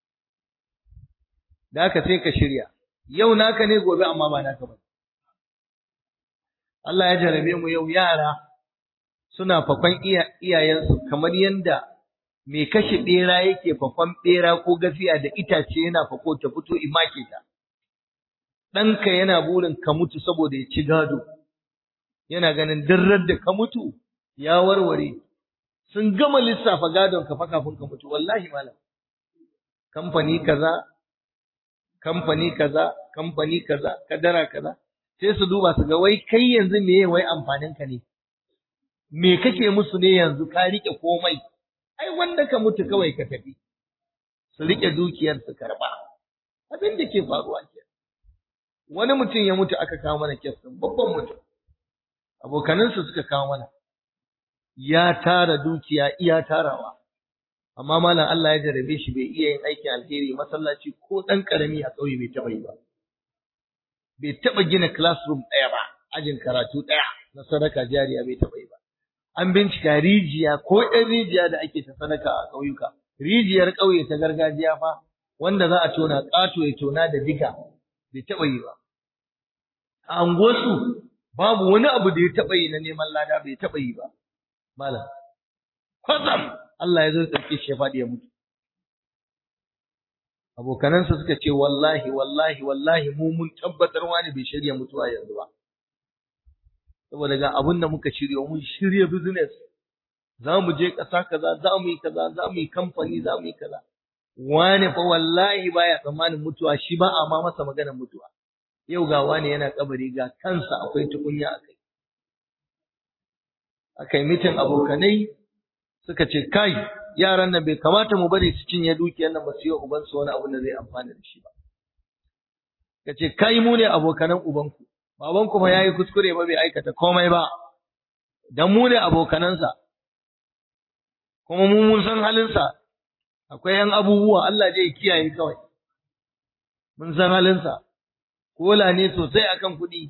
Da haka sai ka shirya, yau naka ne gobe amma ba naka ba. Allah ya jarabe mu yau, yara suna fakon iyayensu kamar yanda mai kashe bera yake fakon bera ko gafiya da itace yana fako ta fito imake ta. Ɗanka yana burin ka mutu saboda ya ci gado, yana ganin dirrar da ka mutu ya warware. Sun gama lissafa gadon ka fa kafin ka mutu, wallahi malam. Kamfani kaza, kamfani kaza, kamfani kaza, kadara kaza. Sai su duba su ga wai kai yanzu meye wai amfanin ka ne? Me kake musu ne yanzu ka rike komai? Ai wanda ka mutu kawai ka tafi. Su rike dukiyar su karba. Abin da ke faruwa ke. Wani mutum ya mutu aka kawo mana kes din, babban mutum. Abokanansu suka kawo mana. Ya tara dukiya iya tarawa. Amma malam Allah ya jarabe shi bai iya yin aikin alheri masallaci ko dan karami a kauye bai taba yi ba. Bai taɓa gina classroom ɗaya ba, ajin karatu ɗaya na sadaka jariya bai taɓa yi ba. an bincika rijiya ko ɗan rijiya da ake ta sadaka a ƙauyuka, rijiyar ƙauye ta gargajiya fa wanda za a tona ƙato ya tona da diga bai taɓa yi ba. A anguwarsu babu wani abu da ya taɓa yi na neman lada bai taɓa yi ba. Malam, kwatsam Allah ya zo ɗauke shi ya faɗi ya mutu. Abokanansa suka ce wallahi wallahi wallahi mu mun tabbatar wani bai shirya mutuwa yanzu ba. Saboda ga abin da muka shirya mun shirya business. Za mu je ƙasa kaza, za mu yi kaza, za mu yi kamfani, za mu yi kaza. Wani fa wallahi baya tsammanin mutuwa, shi ba a ma masa maganar mutuwa. Yau ga wani yana kabari ga kansa akwai tukunya a kai. Aka yi mitin abokanai suka ce kai yaran nan bai kamata mu bari su cinye dukiyar nan ba su yi ubansu wani abu da zai amfana da shi ba. Ka ce kai mu ne abokanan ubanku, babanku fa yayi kuskure ba bai aikata komai ba, dan mu ne abokanansa. Kuma mu mun san halinsa, akwai yan abubuwa Allah zai kiyaye kawai. Mun san halinsa, kola ne sosai akan kuɗi.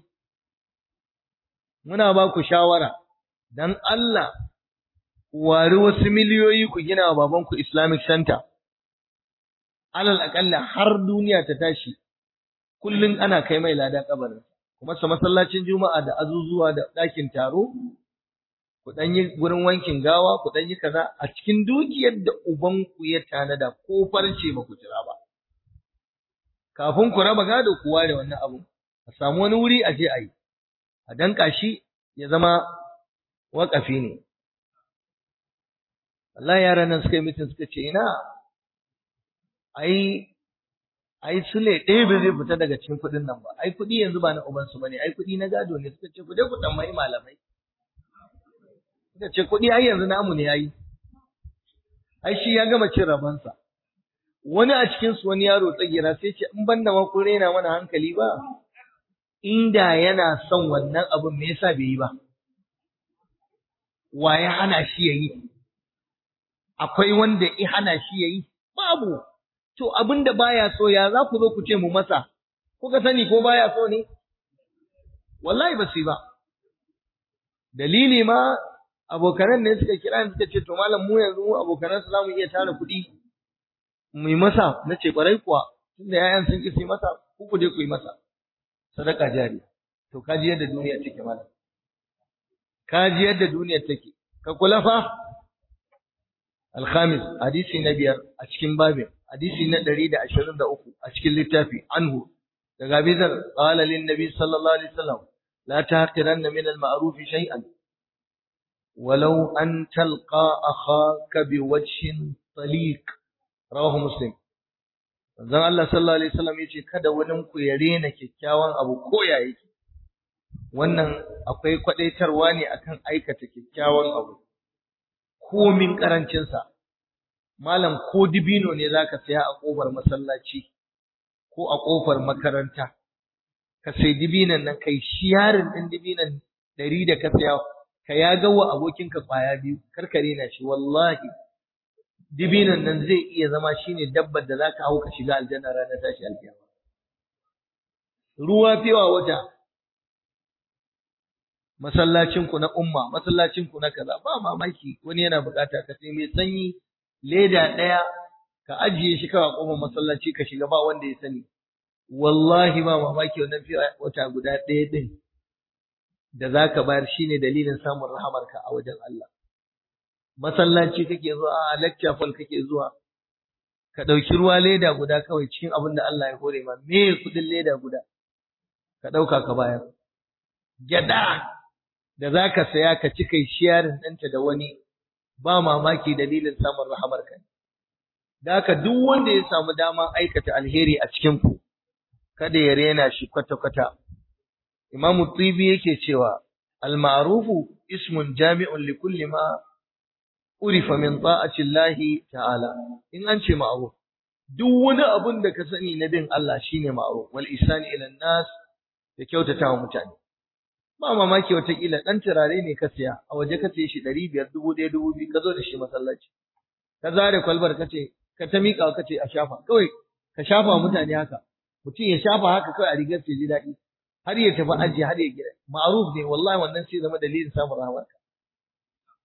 Muna ba ku shawara, dan Allah wari wasu miliyoyi ku gina wa babanku Islamic Center. Alal aƙalla har duniya ta tashi, kullum ana kai mai lada kabarin. Kuma sa masallacin Juma'a da azuzuwa da ɗakin taro, ku ɗan yi gurin wankin gawa, ku ɗan yi kaza a cikin dukiyar da ubanku ya tanada ko farce ba ku jira ba. Kafin ku raba gado ku ware wannan abu, a samu wani wuri a je a yi, a danƙa shi ya zama waƙafi ne. Allah yaran nan suka yi mitin suka ce ina ai ai sule ɗaya ba zai fita daga cikin kuɗin nan ba, ai kuɗi yanzu ba na ubansu bane, ai kuɗi na gado ne. Suka ce ku dai ku tambayi malamai. Suka ce kuɗi ai yanzu namu ne yayi, ai shi ya gama cin rabansa. Wani a cikin su wani yaro tsagira sai ce in banda ma kun rena mana hankali ba, inda yana son wannan abin me yasa bai yi ba? Wa ya hana shi yayi? Akwai wanda ya hana shi yayi? Babu. To abinda baya so ya za ku zo ku ce mu masa? Kuka sani ko baya so ne? Wallahi ba su yi ba. Dalili ma abokanan ne suka kira ni suka ce to malam mu yanzu mu abokanan su zamu iya tara kuɗi mu yi masa. Na ce ƙwarai kuwa tunda yayan sun ki su yi masa ku ku je ku yi masa sadaka jari. To kaji yadda duniya take malam, kaji yadda duniya take. Ka kula fa. Al-Khamis, hadisi na biyar a cikin babin, hadisi na ɗari da ashirin da uku a cikin littafi anhu daga bizar qala lin nabi sallallahu alaihi wasallam la tahqiranna min al-ma'ruf shay'an walau an talqa akhaka biwajhin taliq rawahu muslim. Manzon Allah sallallahu alaihi wasallam yace kada wani ku ya rena kyakkyawan abu ko ya yake. Wannan akwai kwadaitarwa ne akan aikata kyakkyawan abu komin karancinsa. Malam ko dibino ne zaka saya a kofar masallaci ko a kofar makaranta, ka sai dibinan nan kai shiyarin din dibinan ɗari da ka saya, ka ya gawa abokinka kwaya biyu, karkare na shi. Wallahi dibinan nan zai iya zama shine dabbar da zaka hau ka shiga aljanna ranar tashi alkiyama. Ruwa fiwa wata, masallacinku na umma, masallacinku na kaza, ba mamaki wani yana bukata ka sai mai sanyi leda ɗaya ka ajiye shi kawai a kofar masallaci ka shiga ba wanda ya sani. Wallahi ba mamaki wannan fiye wata guda ɗaya ɗin da zaka bayar shine dalilin samun rahamarka a wajen Allah. Masallaci kake zuwa, a lecture hall kake zuwa, ka ɗauki ruwa leda guda kawai cikin abin da Allah ya hore ma, me kuɗin leda guda ka ɗauka ka bayar. Gyada da za ka saya ka ci kai shiyarin ɗanta da wani, ba mamaki dalilin samun rahamarka ne. Da haka duk wanda ya samu daman aikata alheri a cikinku, kada ya rena shi kwata-kwata. Imam Tibi yake cewa, al-ma'rufu ismun jami'un li kulli ma urifa min ta'ati Allah ta'ala. In an ce ma'ruf, duk wani abun da ka sani na bin Allah shine ma'ruf, wal ihsani ila nas, da kyautata wa mutane. Ba mamaki watakila ɗan turare ne ka siya, a waje ka siye shi ɗari biyar, dubu ɗaya, dubu biyu, ka zo da shi masallaci. Ka zare kwalbar ka ce, ka ta miƙa ka ce a shafa, kawai ka shafa mutane haka. Mutum ya shafa haka kawai a rigar sai ji daɗi, har ya tafi aji har ya gida. Ma'ruf ne, wallahi wannan sai zama dalilin samun rahamarka.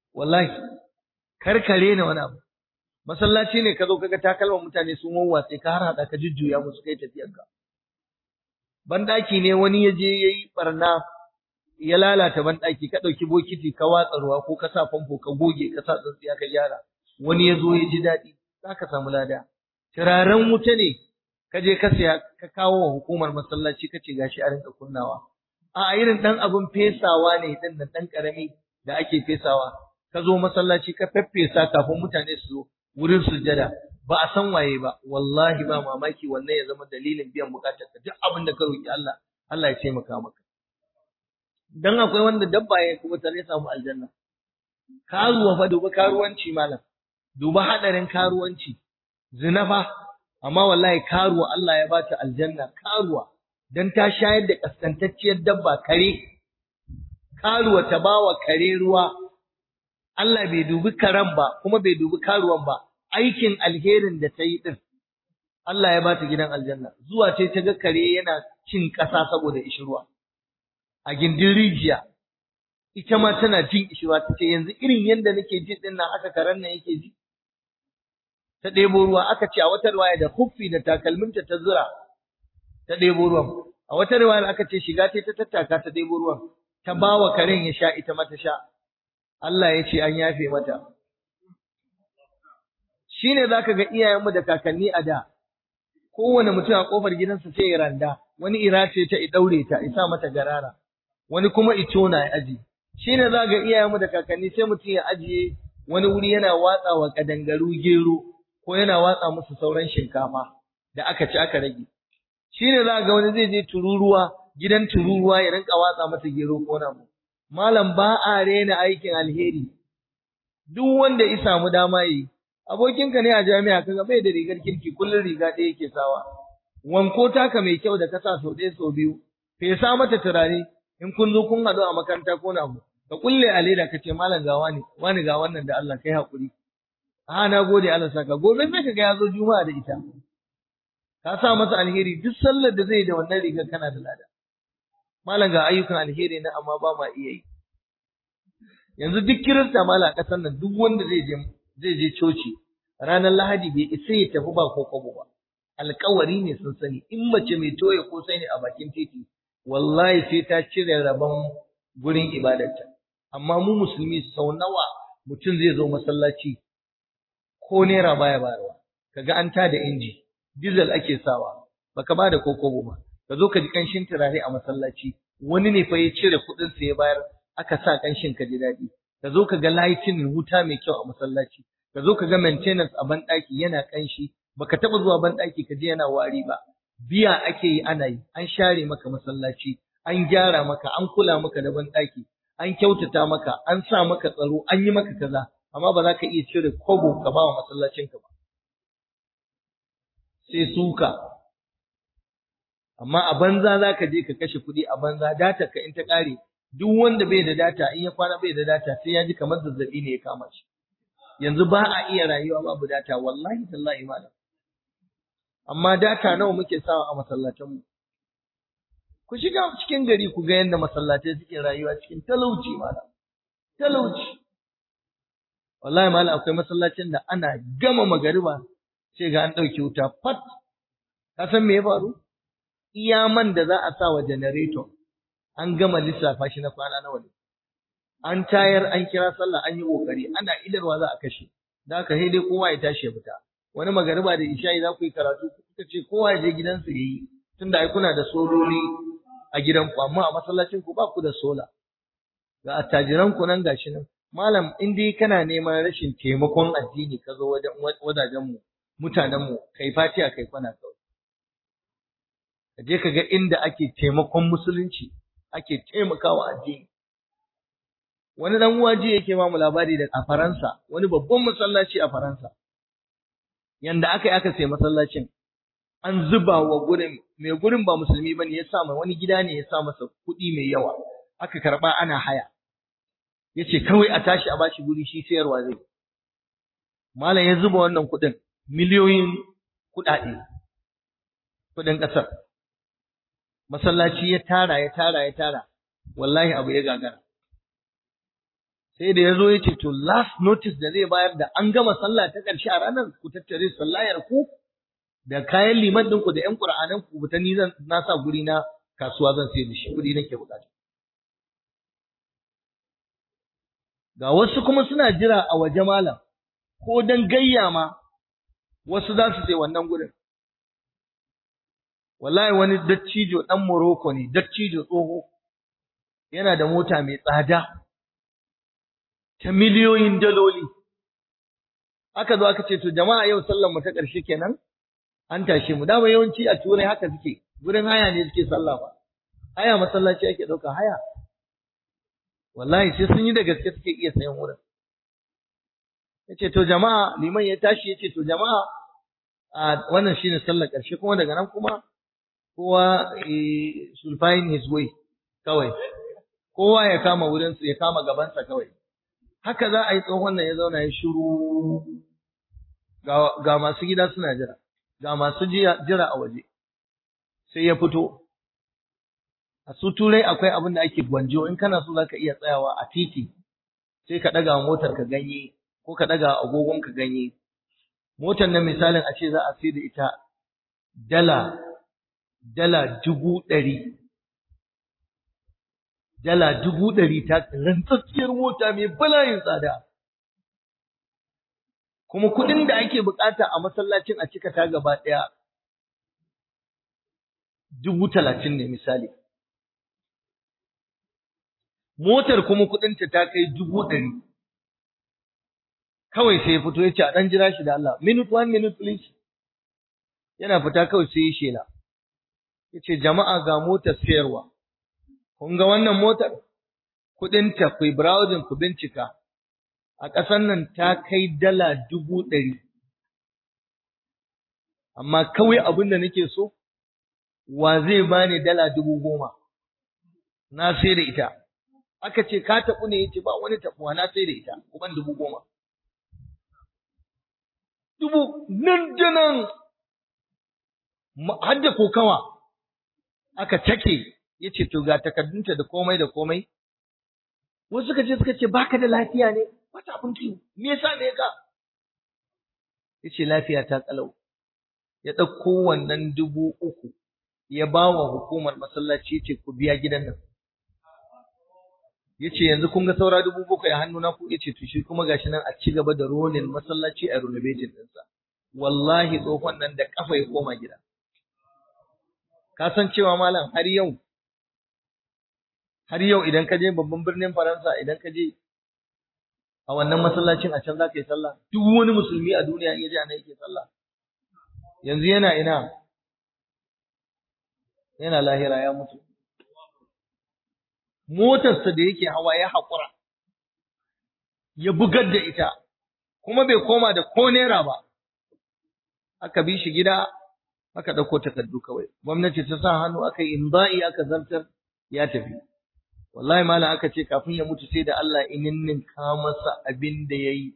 wallahi karkare ne wani abu. Masallaci ne ka zo kaga takalman mutane sun wawwatse ka har hada ka jujjuya musu kai tafiyar ka. Banɗaki ne wani ya je yayi barna ya lalata banɗaki ka ɗauki bokiti ka watsa ruwa ko ka sa famfo ka goge ka sa tsintsiya ka gyara wani ya zo ya ji daɗi za ka samu lada. Turaren wuta ne ka je ka saya ka kawo wa hukumar masallaci ka ce gashi a rinka kunnawa. A irin ɗan abin fesawa ne ɗin nan ɗan ƙarami da ake fesawa ka zo masallaci ka feffesa kafin mutane su zo wurin sujjada ba a san waye ba wallahi ba mamaki wannan ya zama dalilin biyan bukatar ka duk abin da ka roki Allah Allah ya taimaka maka. Dan akwai wanda dabba ya kuma tare samu aljanna. Karuwa fa duba karuwanci malam. Duba hadarin karuwanci. Zina fa amma wallahi karuwa Allah ya bata aljanna karuwa dan ta shayar da kaskantacciyar dabba kare. Karuwa ta bawa kare ruwa. Allah bai dubi karan ba kuma bai dubi karuwan ba. Aikin alherin da ta yi din Allah ya bata gidan aljanna. Zuwa ce ta ga kare yana cin ƙasa saboda ishirwa. A gindin rijiya ita ma tana jin ishirwa tace yanzu irin yanda nake ji din nan aka karan nan yake ji. Ta ɗebo ruwa aka ce a wata riwaya da huffi da takalminta ta zura ta ɗebo ruwan. A wata riwaya aka ce shiga ta tattaka ta ɗebo ruwan ta bawa karen ya sha ita ma ta sha. Allah ya ce an yafe mata. Shine zaka ga iyayenmu da kakanni a da kowane mutum a kofar gidansa sai ya randa wani irace ta i daure ta isa mata garara wani kuma itona ya aji. Shine zaka ga iyayenmu da kakanni sai mutum ya ajiye wani wuri yana watsa wa kadangaru gero ko yana watsa musu sauran shinkafa da aka ci aka rage. Shine zaka ga wani zai je tururuwa gidan tururuwa ya rinka watsa masa gero ko namu. Malam ba a rena aikin alheri. Duk wanda ya samu dama yi abokinka ne a jami'a kaga bai da rigar kirki kullun riga ɗaya yake sawa. Wanko taka mai kyau da ka sa sau ɗaya sau biyu. Fesa mata turare in kun zo kun haɗu a makaranta ko na abu. Ka kulle a leda ka ce malam ga wani wani ga wannan da Allah kai haƙuri. A na gode Allah saka gobe sai kaga ya zo juma'a da ita. Ka sa masa alheri duk sallar da zai da wannan rigar kana da lada. Malam ga ayyukan alheri na amma ba ma iya yi. Yanzu duk kirista malam a ƙasar nan duk wanda zai je zai je coci ranar Lahadi bai isa ya tafi ba ko kwabo ba. Alƙawari ne sun sani in mace mai toye ko sai ne a bakin titi wallahi sai ta cire rabon gurin ibadarta. Amma mu musulmi sau nawa mutum zai zo masallaci ko naira baya bayarwa. Kaga an tada inji, diesel ake sawa, baka ba da kokobo ba. Ka zo ka ji kanshin turare a masallaci, wani ne fa ya cire kuɗin sa ya bayar aka sa kanshin ka ji daɗi. Ka zo ka ga lighting wuta mai kyau a masallaci, ka zo ka ga maintenance a banɗaki yana kanshi, baka taɓa zuwa banɗaki ka je yana wari ba. Biya ake yi ana yi, an share maka masallaci, an gyara maka, an kula maka da banɗaki, an kyautata maka, an sa maka tsaro, an yi maka kaza, amma ba za ka iya cire kobo ka ba wa masallacinka ba. Sai suka. Amma a banza za ka je ka kashe kuɗi a banza, data ka in ta ƙare, duk wanda bai da data in ya kwana bai da data sai ya ji kamar zazzaɓi ne ya kama shi. Yanzu ba a iya rayuwa babu data wallahi tallahi malam. Amma data nawa muke sawa a masallatanmu? Ku shiga cikin gari ku ga yadda masallatai suke rayuwa cikin talauci malam. Talauci. Wallahi malam akwai masallacin da ana gama magariba sai ga an ɗauki wuta fat. Ka san me ya faru? Iya man da za a sa wa generator an gama lissafa shi na kwana nawa ne. An tayar an kira sallah an yi kokari ana idarwa za a kashe. Da haka sai dai kowa ya tashi ya fita. Wani magariba da isha'i za ku yi karatu kuka ce kowa ya je gidansa yayi tunda ai kuna da sololi a gidanku amma a masallacin ku ba ku da sola. Ga attajiran ku nan gashi nan. Malam in dai kana neman rashin taimakon addini ka zo wajen wadajen mu mutanen mu kai fatiha kai kwana kawai. Ka je ka ga inda ake taimakon musulunci ake taimakawa addini. Wani dan uwa ji yake ba mu labari da a Faransa, wani babban masallaci a Faransa. Yanda aka yi aka sai masallacin, an zuba wa gurin, mai gurin ba musulmi bane ya sa wani gida ne ya sa masa kuɗi mai yawa. Aka karba ana haya. Yace kawai a tashi a bashi guri shi sayarwa zai. Malam ya zuba wannan kuɗin, miliyoyin kuɗaɗe. Kuɗin ƙasar. Masallaci ya tara ya tara ya tara. Wallahi abu ya gagara. sai da yazo yace to last notice da zai bayar da an gama sallah ta ƙarshe a ranar ku tattare sallayar ku da kayan liman ɗinku da ƴan Qur'anan ku ta ni zan na sa guri na kasuwa zan sayar da shi kuɗi nake buƙata. Ga wasu kuma suna jira a waje malam ko dan gayya ma wasu za su sai wannan gurin. Wallahi wani dattijo ɗan Morocco ne, dattijo tsoho, yana da mota mai tsada ta miliyoyin daloli. Aka zo aka ce to jama'a yau sallar mu ta ƙarshe kenan an tashe mu. Dama yawanci a Turai haka suke, gurin haya ne suke sallah ba. Haya masallaci ake ɗauka haya. Wallahi sai sun yi da gaske suke iya sayan wurin. Yace to jama'a, liman ya tashi yace to jama'a a wannan shine sallar ƙarshe kuma daga nan kuma kowa should find his way kawai. Kowa ya kama wurinsa ya kama gabansa kawai. Haka za a yi tsohon nan ya zauna ya shiru ga, ga masu gida suna jira, ga masu jira a waje. Sai ya fito. A su turai akwai abin da ake gwanjo, in kana so za ka iya tsayawa a titi sai ka ɗaga motar ka ganye ko ka ɗaga agogon ka ganye. Motar nan misalin a ce za a sai da ita dala dala dubu ɗari. Dala dubu ɗari ta rantsacciyar mota mai bala'in tsada. Kuma kuɗin da ake bukata a masallacin a cika ta gaba ɗaya dubu talatin ne misali. Motar kuma kuɗinta ta kai dubu ɗari. Kawai sai ya fito ya ce a ɗan jira shi da Allah. Minute one minute please. Yana fita kawai sai ya shela. Ya ce jama'a ga motar sayarwa. Kun ga wannan motar? Kuɗinta ku yi browsing ku bincika. A ƙasar nan ta kai dala dubu ɗari. Amma kawai abin da nake so, wa zai bani dala dubu goma? Na sai da ita. Aka ce ka taɓu ne yace ba wani taɓuwa na sai da ita, kuma dubu goma. Dubu nan da nan har da kokawa aka take yace to ga takardunta da komai da komai. Wasu suka ce suka ce baka da lafiya ne? Wata abin ki me yasa ne ka? Yace lafiya ta kalau. Ya ɗauko wannan dubu uku ya bawa hukumar masallaci yace ku biya gidan nan. Yace yanzu kun ga saura dubu bakwai a hannuna ku yace to shi kuma gashi nan a ci gaba da rolin masallaci a renovating ɗinsa. Wallahi tsohon nan da kafa ya koma gida. Ka san cewa malam har yau har yau idan ka je babban birnin Faransa idan ka je a wannan masallacin a can za ka yi sallah, duk wani musulmi a duniya in ya je ana yake sallah. Yanzu yana ina yana lahira ya mutu. Motarsa da yake hawa ya haƙura, ya bugar da ita, kuma bai koma da ko naira ba. Aka bi shi gida, aka ɗauko takardu kawai. Gwamnati ta sa hannu aka yi imza'i aka zartar ya tafi. Wallahi malam aka ce kafin ya mutu sai da Allah ininninka masa abin da ya yi.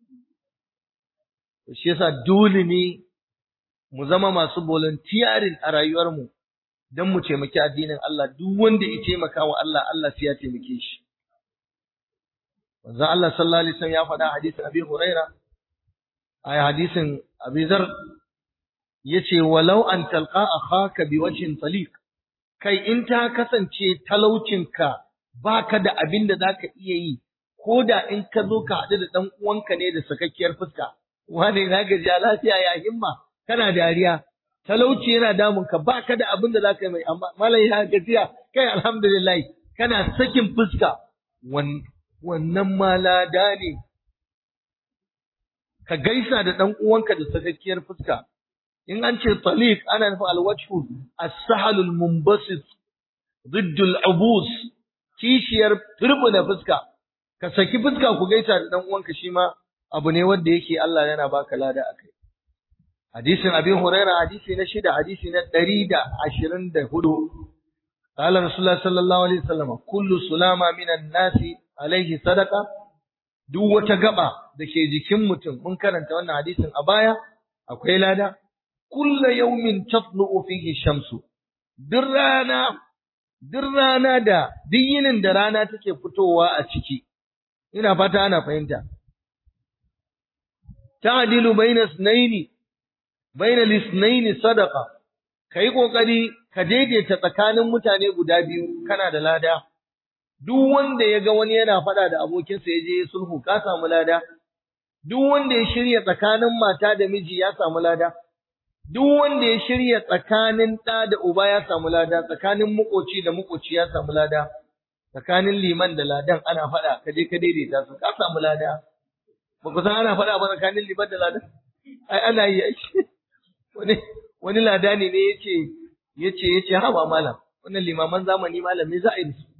Shi yasa dole ne mu zama masu volunteering a rayuwarmu. Dan mu taimaki addinin Allah, duk wanda ya taimaka wa Allah, Allah sai ya taimake shi. Manzo Allah sallallahu alaihi wasallam ya faɗa hadisin Abi Huraira, ai hadisin Abi Zar yace walau an talqa akhaka biwajhin taliq, kai in ta kasance talaucinka baka da abin da zaka iya yi, ko da in ka zo ka haɗu da ɗan uwanka ne da sakakkiyar fuska, wane na gajiya lafiya ya himma, kana dariya. Talauci yana damun ka ba ka da abin da za ka yi mai, amma malai ya gajiya kai alhamdulillah kana sakin fuska, wannan malada ne. Ka gaisa da ɗan uwanka da sakakkiyar fuska. In an ce taliq ana nufin alwajhu as-sahalul mumbasit ضد العبوس, kishiyar turbuna fuska. Ka saki fuska ku gaisa da ɗan uwanka shi ma abu ne wanda yake Allah yana baka lada akai. Hadisin Abi Huraira hadisi na shida hadisi na ɗari da ashirin da hudu. Qala Rasulullah sallallahu alaihi wasallam kullu sulama minan nasi alaihi sadaqa, duk wata gaba da ke jikin mutum mun karanta wannan hadisin a baya akwai lada. Kullu yawmin tatlu'u fihi shamsu, duk rana duk rana da duk yinin da rana take fitowa a ciki ina fata ana fahimta. Ta'dilu baina ithnaini baina al-ithnaini sadaqa, kai kokari ka daidaita tsakanin mutane guda biyu kana da lada. Duk wanda ya ga wani yana faɗa da abokinsa ya je sulhu ka samu lada. Duk wanda ya shirya tsakanin mata da miji ya samu lada. Duk wanda ya shirya tsakanin ɗa da uba ya samu lada, tsakanin makoci da makoci ya samu lada, tsakanin liman da ladan ana faɗa ka je ka daidaita su ka samu lada. Ba ku san ana faɗa ba tsakanin liman da ladan? Ai ana yi aiki. Wani wani lada ne ne yace yace yace ha ba malam, wannan limaman zamani malam me za a yi su?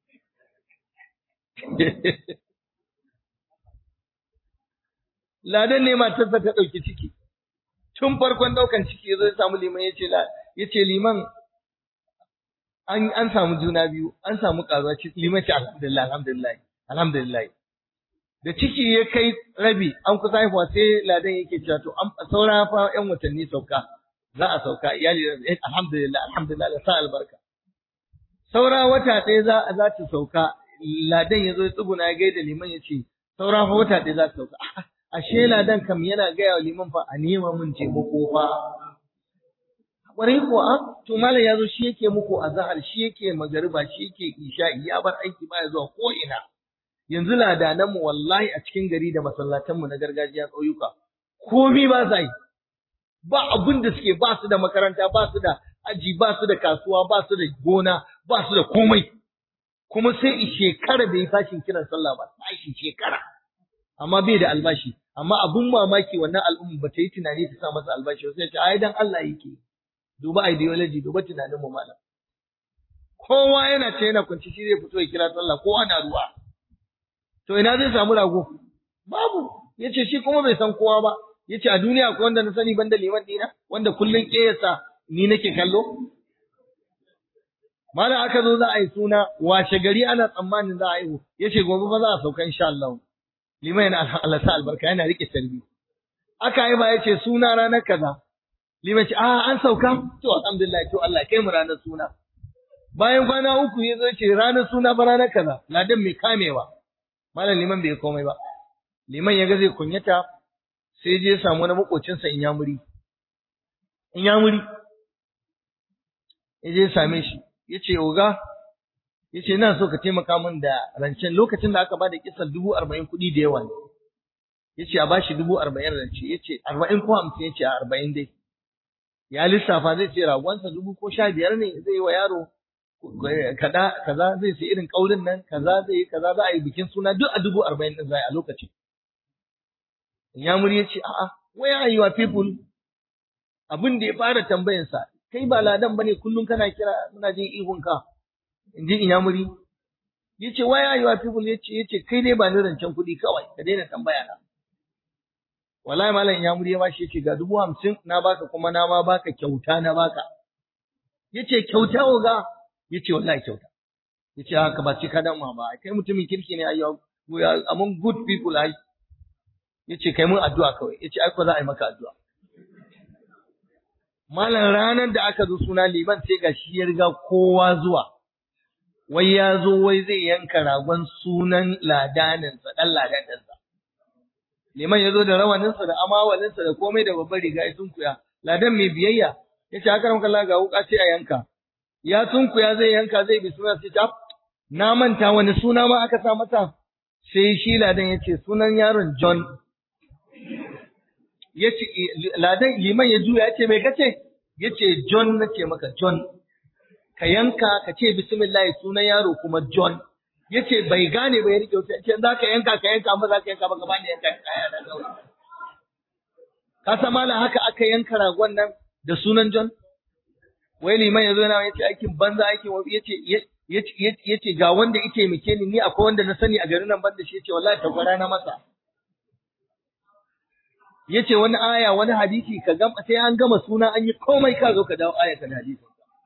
Ladan ne matarsa ta ɗauki ciki. Tun farkon ɗaukan ciki ya zo ya samu liman ya ce ya ce liman an an samu juna biyu, an samu ƙaruwa ciki. Liman ce alhamdulillah alhamdulillah alhamdulillah. Da ciki ya kai rabi an kusa haihuwa sai ladan yake cewa to an saura fa ƴan watanni sauka. Za a sauka iyali alhamdulillah alhamdulillah Allah sa albarka. Saura wata ɗaya za a za ta sauka. Ladan ya zo ya tsuguna ya gaida liman ya ce saura fa wata ɗaya za ta sauka. Ashe ladan kam yana gaya wa liman fa a nema mun taimako fa. Ƙwarai kuwa to malam ya zo shi yake muku azhar, shi yake magariba, shi yake isha'i, ya bar aiki baya zuwa ko ina. Yanzu ladanan mu wallahi a cikin gari da masallatan mu na gargajiya ƙauyuka komai ba sa yi. Ba abin da suke, ba su da makaranta, ba su da aji, ba su da kasuwa, ba su da gona, ba su da komai. Kuma sai shekara bai fashin kiran sallah ba, sai shekara. Amma bai da albashi, amma abun mamaki wannan al'umma ba ta yi tunani ta sa masa albashi sai ta ai dan Allah yake. Duba ideology, duba tunanin mu malam. Kowa yana ce yana kunci shi zai fito ya kira sallah, kowa na ruwa. To ina zai samu rago? Babu. Yace shi kuma bai san kowa ba. Yace a duniya akwai wanda na sani banda liman dina, wanda kullun kiyasa ni nake kallo. Malam aka zo za a yi suna, washe gari ana tsammanin za a yi. Yace gobe fa za a sauka insha Allah. Liman yana Allah sa albarka yana rike tarbi. Aka yi ba yace suna ranar kaza. Liman ce a an sauka to alhamdulillah to Allah kai mu ranar suna. Bayan kwana uku yazo ce ranar suna ba ranar kaza. Ladan mai kamewa. Malam liman bai komai ba. Liman ya ga zai kunyata sai je ya samu wani makocin sa Inyamuri. Inyamuri. Ya je ya same shi. Yace oga yace ina so ka taimaka min da rancen lokacin da aka bada kisan dubu arba'in kuɗi da yawa ne. Yace a bashi dubu arba'in rance, yace arba'in ko hamsin, yace a arba'in dai. Ya lissafa zai ce ragonsa dubu ko sha biyar ne zai yi wa yaro kada kaza zai sai irin kaurin nan kaza zai yi kaza za a yi bikin suna duk a dubu arba'in din zai a lokacin. Yamuri yace a'a where are your people? Abin da ya fara tambayarsa kai ba ladan bane kullun kana kira muna jin ihun ka. Inji Inyamuri yace why are your people? Yace yace kai dai ba ni rancen kuɗi kawai ka daina tambaya na. Wallahi malam Inyamuri ya bashi yace ga dubu hamsin na baka kuma na ma baka kyauta na baka. Yace kyauta oga? Yace wallahi kyauta. Yace haka ba ce ka dan ma ba kai mutumin kirki ne ayyo we are among good people ai. Yace kai mun addu'a kawai. Yace ai ko za a yi maka addu'a. Malam ranar da aka zo suna liman sai ga shi ya riga kowa zuwa. Wai ya zo wai zai yanka ragon sunan ladaninsa, ɗan ladaninsa. Liman ya zo da rawaninsa da amawalinsa da komai da babbar riga ya sunkuya. Ladan mai biyayya ya ce haka ramka ga wuka ce a yanka. Ya sunkuya zai yanka zai bi suna sai ta na manta wani suna ma aka sa masa. Sai shi ladan ya ce sunan yaron John. Ya ce ladan liman ya juya ya ce mai kace? Ya ce John nace maka John. Ka yanka ka ce bismillah sunan yaro kuma John. Yace bai gane ba ya rike wuta yace za ka yanka ka yanka amma za ka yanka ba gaba ne yanka kaya da gauri. Ka san mala haka aka yanka ragon nan da sunan John? Wai liman yazo yana yace aikin banza aikin wabi yace yace yace ga wanda yake mike ni ni akwai wanda na sani a garin nan banda shi yace wallahi tagwara na masa. Yace wani aya wani hadisi ka gama sai an gama suna an yi komai ka zo ka dawo ayatan hadisi.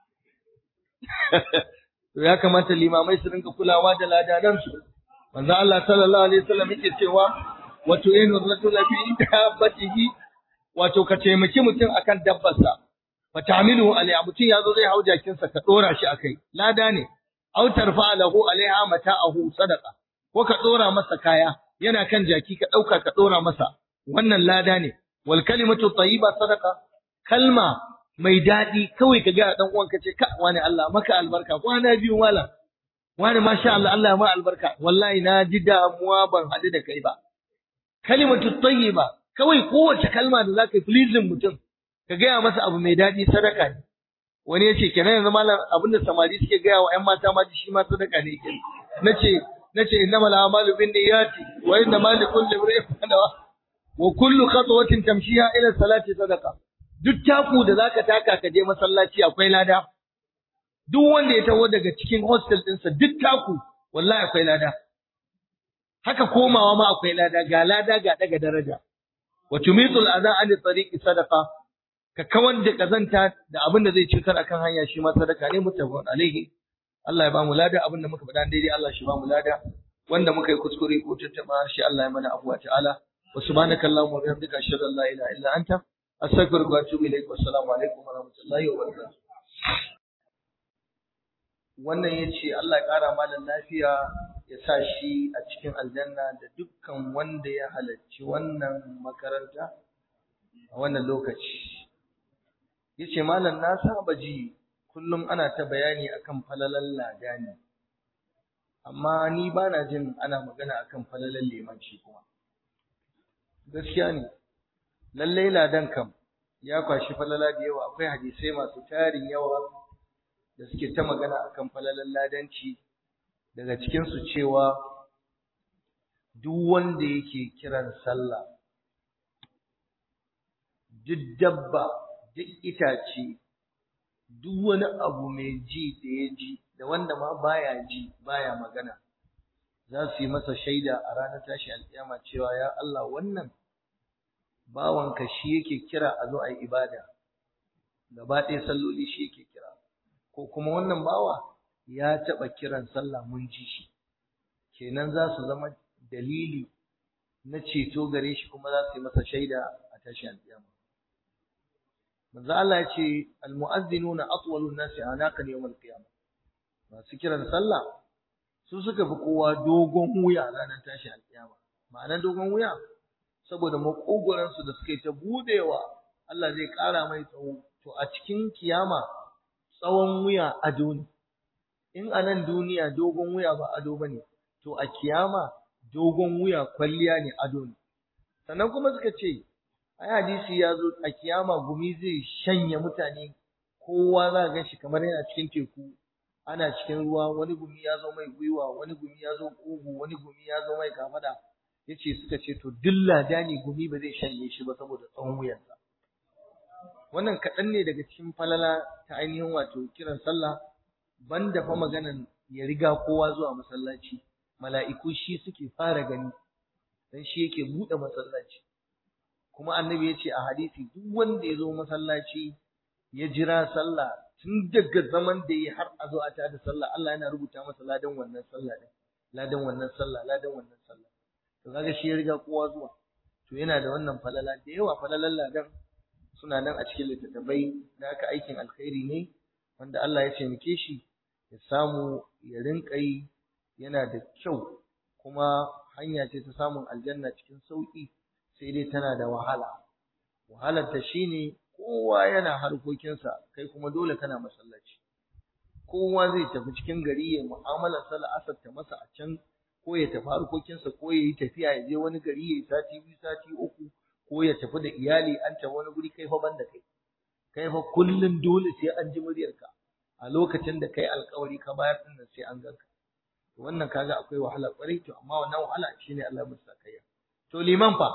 To ya kamata limamai su rinka kulawa da ladanan su. Manzo Allah sallallahu alaihi wasallam yake cewa wato inu rajula fi dabbatihi wato ka taimaki mutum akan dabbarsa. Fa ta'milu alai mutum yazo zai hau jakin sa ka dora shi akai. Lada ne. Aw tarfa lahu alaiha mata'ahu sadaqa. ko ka dora masa kaya yana kan jaki ka dauka ka dora masa wannan lada ne. Wal kalimatu tayyiba sadaqa, kalma mai dadi kawai ka ga dan uwanka ce ka wani Allah maka albarka, kwana biyu wala wani masha Allah Allah ma albarka, wallahi na ji damuwa ban hadu da kai ba. Kalimatu tayyiba, kawai kowace kalma da zaka yi pleasing mutum ka gaya masa abu mai dadi sadaka ne. Wani yace kenan yanzu malam abinda samari suke gaya wa ƴan mata ma shi ma sadaka ne kenan. Nace nace innamal a'malu binniyati wa innamal likulli imrin ma nawa wa kullu khatwatin tamshiha ila salati sadaqa. Duk taku da zaka taka ka je masallaci akwai lada. Duk wanda ya taho daga cikin hostel ɗinsa duk taku wallahi akwai lada. Haka komawa ma akwai lada, ga lada ga daga daraja. Wa tumitul adha an tariqi sadaqa, ka kawar da kazanta da abin da zai cutar akan hanya shi ma sadaka ne mutafaqun alaihi. Allah ya ba mu lada, abin da muka faɗa daidai Allah shi ba mu lada, wanda muka yi kuskure ko tattaba shi Allah ya mana afuwa ta'ala. Wa subhanaka allahumma wa bihamdika ashhadu an la ilaha illa anta astaghfiruka wa atubu ilaik. Wa assalamu alaikum wa rahmatullahi wa barakatuh. Wannan yace Allah ya kara malan lafiya, ya sa shi a cikin aljanna da dukkan wanda ya halarci wannan makaranta a wannan lokaci. Yace malam na saba ji kullum ana ta bayani akan falalan ladani, amma ni bana jin ana magana akan falalan limanci kuma. Gaskiya ne, lallai ladan kam ya kwashi falala da yawa, akwai hadisai masu tarin yawa da suke ta magana akan falalan ladanci, daga cikin su cewa duk wanda yake kiran sallah, duk dabba, duk itace, duk wani abu mai ji da ya ji da wanda ma baya ji baya magana, za su yi masa shaida a ranar tashi alƙiyama cewa ya Allah wannan bawanka shi yake kira a zo a yi ibada, gaba ɗaya salloli shi yake kira, ko kuma wannan bawa ya taɓa kiran sallah mun ji shi, kenan za su zama dalili na ceto gare shi kuma za su yi masa shaida a tashi alƙiyama. Manzo Allah ya ce almu'azzinuna atwalu an-nasi anaqan yawm al-qiyamah. Masu kiran sallah su suka fi kowa dogon wuya ranar tashi alƙiyama. Ma'anar dogon wuya saboda makogoran su da suke ta budewa, Allah zai ƙara mai tsawo. To a cikin kiyama tsawon wuya ado ne. In a nan duniya dogon wuya ba ado bane, to a kiyama dogon wuya kwalliya ne, ado ne. Sannan kuma suka ce ai hadisi ya zo a kiyama gumi zai shanye mutane, kowa za ga shi kamar yana cikin teku, ana cikin ruwa, wani gumi ya zo mai gwiwa, wani gumi ya zo kugu, wani gumi ya zo mai kafada. Yace suka ce to dilla dani gumi ba zai shanye shi ba saboda tsawon wuyarsa. Wannan kaɗan ne daga cikin falala ta ainihin wato kiran sallah, banda fa maganan ya riga kowa zuwa masallaci. Mala'iku shi suke fara gani, dan shi yake buɗe masallaci. Kuma annabi ya ce a hadisi duk wanda ya zo masallaci ya jira sallah tun daga zaman da ya har a zo a tada sallah, Allah yana rubuta masa ladan wannan sallah din, ladan wannan sallah, ladan wannan sallah. To kaga shi ya riga kowa zuwa, to yana da wannan falala da yawa. Falalan ladan suna nan a cikin littattafai, da aka aikin alkhairi ne wanda Allah ya taimake shi ya samu ya rinka yi, yana da kyau kuma hanya ce ta samun aljanna cikin sauki. Sai dai tana da wahala, wahalar ta shine kowa yana harkokinsa, kai kuma dole kana masallaci. Kowa zai tafi cikin gari ya mu'amalar sa la'asar ta masa a can, ko ya tafi harkokinsa, ko ya yi tafiya ya je wani gari ya yi sati biyu sati uku, ko ya tafi da iyali an ta wani guri, kai fa banda kai kai fa kullun dole sai an ji muryarka a lokacin da kai alƙawari ka bayar din nan sai an ganka. To wannan kaga akwai wahala kwarai, to amma wannan wahala shine Allah ya musa kai. To liman fa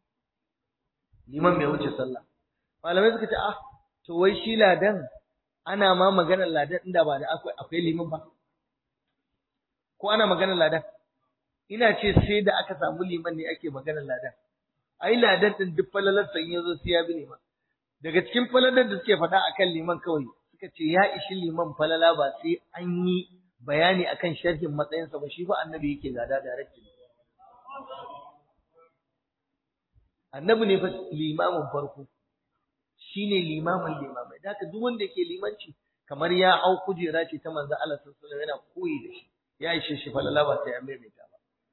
liman mai wuce sallah, malamai suka ce ah to wai shi ladan ana ma maganar ladan inda ba da akwai akwai liman ba, ko ana maganar ladan? Ina ce sai da aka samu liman ne ake maganar ladan. Ai ladan din duk falalar san yazo sai ya bi liman. Daga cikin falalar da suke faɗa akan liman kawai suka ce ya ishi liman falala, ba sai an yi bayani akan sharhin matsayinsa ba, shi fa annabi yake gada directly. Annabi ne fa limamin farko, shine limamin limamai. Da haka duk wanda yake limanci kamar ya hau kujera ce ta manzo Allah sallallahu alaihi wasallam, yana koyi da shi, ya ishe shi falala ba sai an maimaita ba.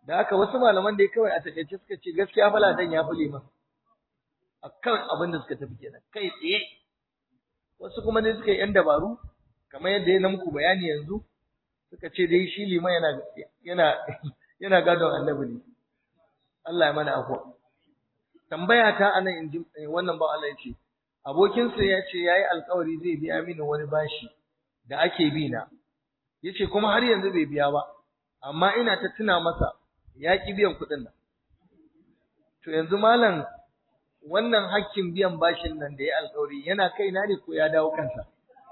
da haka wasu malaman dai kawai a takaice suka ce gaskiya fa ladan ya fi liman akan abin da suka tafi kenan kai tsaye. Wasu kuma dai suka yi yan dabaru kamar yadda ya muku bayani yanzu, suka ce dai shi liman yana yana yana gadon annabi ne. Allah ya mana afwa. Tambaya ta anan in ji wannan ba Allah ya ce abokinsa ya ce yayi alƙawari zai biya mini wani bashi da ake bi na, yace kuma har yanzu bai biya ba, amma ina ta tuna masa ya ki biyan kuɗin nan. To yanzu malam wannan hakkin biyan bashin nan da ya alƙawari yana kaina ne ko ya dawo kansa?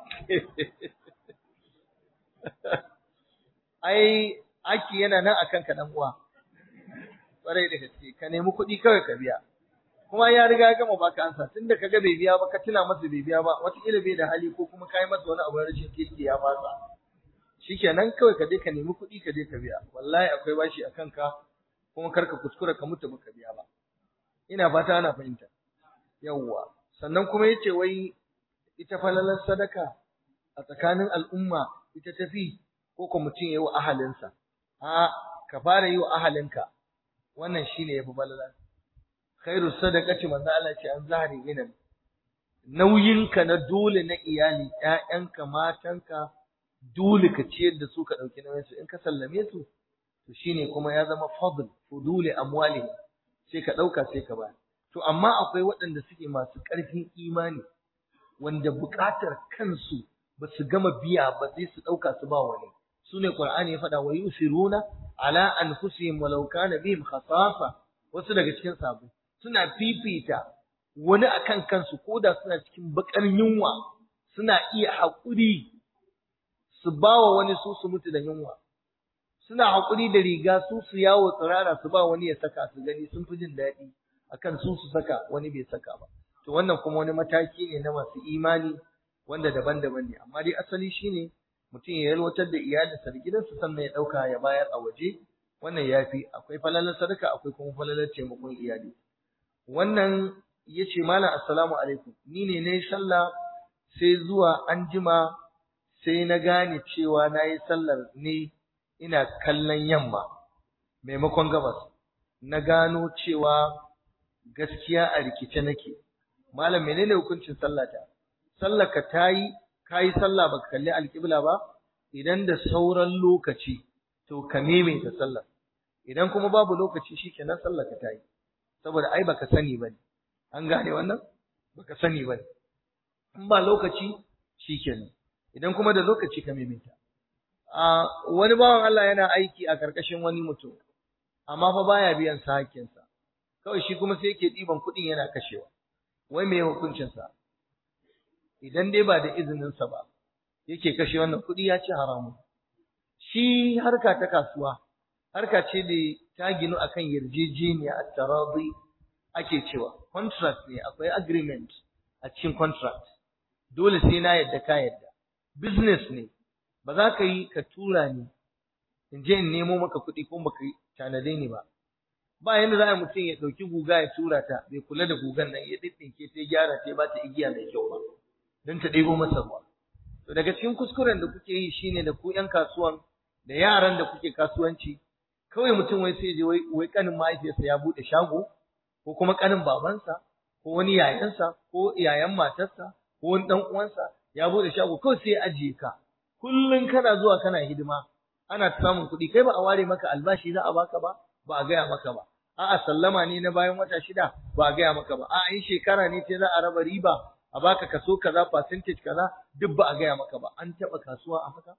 Ai aki yana nan akan ka dan uwa. Ƙwarai da gaske ka nemi kuɗi kawai ka biya. Kuma ya riga ya gama baka ansa tunda kaga bai biya ba ka tuna masa bai biya ba, wataƙila bai da hali ko kuma kai masa wani abu rashin kirki ya fasa. Shikenan kawai ka je ka nemi kuɗi ka je ka biya. Wallahi akwai bashi a kanka kuma kar ka kuskura ka mutu baka biya ba. Ina fata ana fahimta. Yawwa. Sannan kuma yace wai ita falalar sadaka a tsakanin al'umma ita tafi ko ko mutum yayi wa ahalinsa. A ka fara yi wa ahalinka. Wannan shine yafi falala. Khairu sadaqati manzo Allah ce an zahari inan. Nauyinka na dole na iyali, ƴaƴanka, matanka, dole ka ciyar da su ka dauki nauyin su. In ka sallame su to shine kuma ya zama fadl, fuduli amwali. Sai ka dauka sai ka bayar. To amma akwai waɗanda suke masu ƙarfin imani wanda buƙatar kansu ba su gama biya ba sai su ɗauka su ba wani. Su ne Qur'ani ya faɗa wa yusiruna ala anfusihim walau kana bihim khasasa. Wasu daga cikin sahabbai suna fifita wani akan kansu koda suna cikin bakar yunwa, suna iya haƙuri su bawa wani su su mutu da yunwa. Suna haƙuri da riga su su yawo tsirara su ba wani ya saka su gani sun fi jin daɗi akan su su saka wani bai saka ba. To wannan kuma wani mataki ne na masu imani wanda daban-daban ne, amma dai asali shine mutum ya yalwatar da iyalinsa da gidansa sannan ya ɗauka ya bayar a waje. Wannan yafi, akwai falalar sadaka akwai kuma falalar taimakon iyali. Wannan yace malam assalamu alaikum, ni ne nayi sallah sai zuwa anjima sai na gane cewa nayi sallar ne ina kallon yamma maimakon gabas. Na gano cewa gaskiya a rikice nake. Malam menene hukuncin sallata? Sallarka tayi, kai sallah baka kalli alƙibla ba, idan da sauran lokaci to ka maimaita sallar. Idan kuma babu lokaci shikenan sallarka tayi. Saboda ai baka sani bane. An gane wannan? Baka sani bane. In ba lokaci shikenan. Idan kuma da lokaci ka maimaita. A wani bawan Allah yana aiki a karkashin wani mutum. Amma fa baya biyan sa hakkinsa. Kawai shi kuma sai yake diban kuɗin yana kashewa. Wai me hukuncin sa? Idan dai ba da izinin sa ba yake kashe wannan kuɗi ya ci haramu. Shi harka ta kasuwa harka ce da ta ginu akan yarjejeniya at-taradi ake cewa contract ne, akwai agreement a cikin contract. Dole sai na yadda ka yadda. Business ne. Ba za ka yi ka tura ni in je in nemo maka kuɗi ko baka tanade ni ba. Ba yanda za a mutum ya ɗauki guga ya tura ta bai kula da gugan nan ya ɗinɗinke ta gyara ta ba ta igiya mai kyau ba don ta ɗebo masa ruwa. To daga cikin kuskuren da kuke yi shine da ku ƴan kasuwan da yaran da kuke kasuwanci, kawai mutum wai sai je wai wai kanin mahaifiyarsa ya buɗe shago ko kuma kanin babansa ko wani yayansa ko yayan matarsa ko wani ɗan uwansa ya buɗe shago kawai sai ya ajiye ka. Kullum kana zuwa kana hidima ana samun kuɗi, kai ba a ware maka albashi za a baka ba, ba a gaya maka ba. A'a sallama ne na bayan wata shida ba a gaya maka ba. A'a in shekara ne ce za a raba riba a baka kaso kaza percentage kaza duk ba a gaya maka ba. An taɓa kasuwa a haka?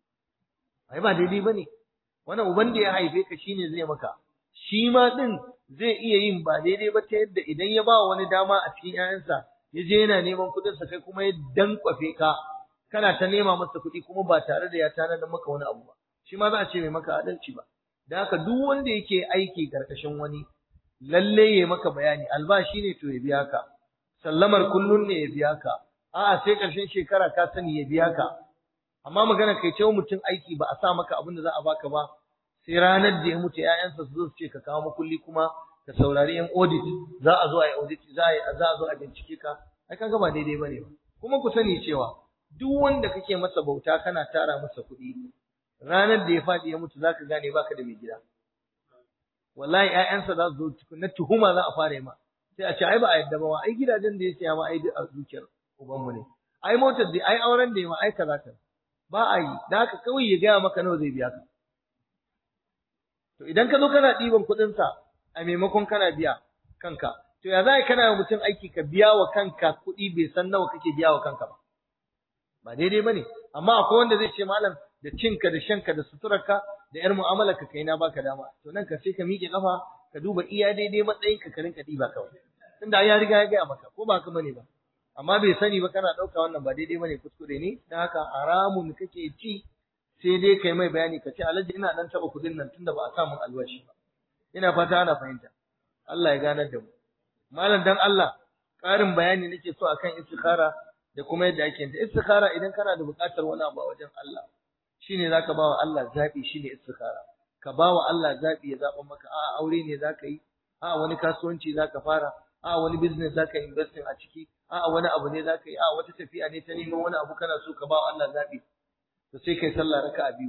Ai ba daidai bane. Wannan uban da ya haife ka shine zai maka. Shi ma din zai iya yin ba daidai ba ta yadda idan ya ba wani dama a cikin ƴaƴansa ya je yana neman kuɗinsa kai kuma ya dankwafe ka kana ta nema masa kuɗi kuma ba tare da ya tanadar maka wani abu ba. Shi ma za a ce mai maka adalci ba. Da haka duk wanda yake aiki karkashin wani lalle ya maka bayani, albashi ne to ya biya ka, sallamar kullun ne ya biya ka, a'a sai karshen shekara ka sani ya biya ka. Amma magana kai ce mutum aiki ba a sa maka abin da za a baka ba, sai ranar da ya mutu ƴaƴansa su zo su ce ka kawo makulli kuma ka saurari yan audit, za a zo a yi audit, za a za a zo a bincike ka. Ai kaga ba daidai bane ba. Kuma ku sani cewa duk wanda kake masa bauta kana tara masa kuɗi, ranar da ya faɗi ya mutu zaka gane baka da mai gida. wallahi ƴaƴansa za su zo na tuhuma za a fara ma sai a ce ai ba a yadda ba ai gidajen da ya siya ma ai duk a dukiyar ubanmu ne ai motar da ai auren da ya ma ai kaza kaza ba a yi da haka kawai ya gaya maka nawa zai biya ka to idan ka zo kana ɗiban kuɗin sa a maimakon kana biya kanka to ya za kana wa mutum aiki ka biya wa kanka kuɗi bai san nawa kake biya wa kanka ba ba daidai bane amma akwai wanda zai ce malam da cinka da shanka da suturarka da yar mu'amalarka kai na baka dama to nan ka sai ka miƙe kafa ka duba iya daidai matsayin ka ka rinka ɗiba kawai tunda ya riga ya gaya maka ko ba ka bane ba amma bai sani ba kana ɗauka wannan ba daidai bane kuskure ne dan haka haramun kake ci sai dai kai mai bayani ka ce alhaji ina dan taɓa kuɗin nan tunda ba a samu albashi ba ina fata ana fahimta Allah ya ganar da mu malam dan Allah ƙarin bayani nake so akan istikhara da kuma yadda ake yin ta istikhara idan kana da buƙatar wani abu a wajen Allah shine zaka bawa Allah zabi shine istikhara ka bawa Allah zabi ya zaba maka a aure ne zaka yi a wani kasuwanci zaka fara a wani business zaka invest a ciki a wani abu ne zaka yi a wata tafiya ne ta neman wani abu kana so ka bawa Allah zabi to sai kai sallah raka'a biyu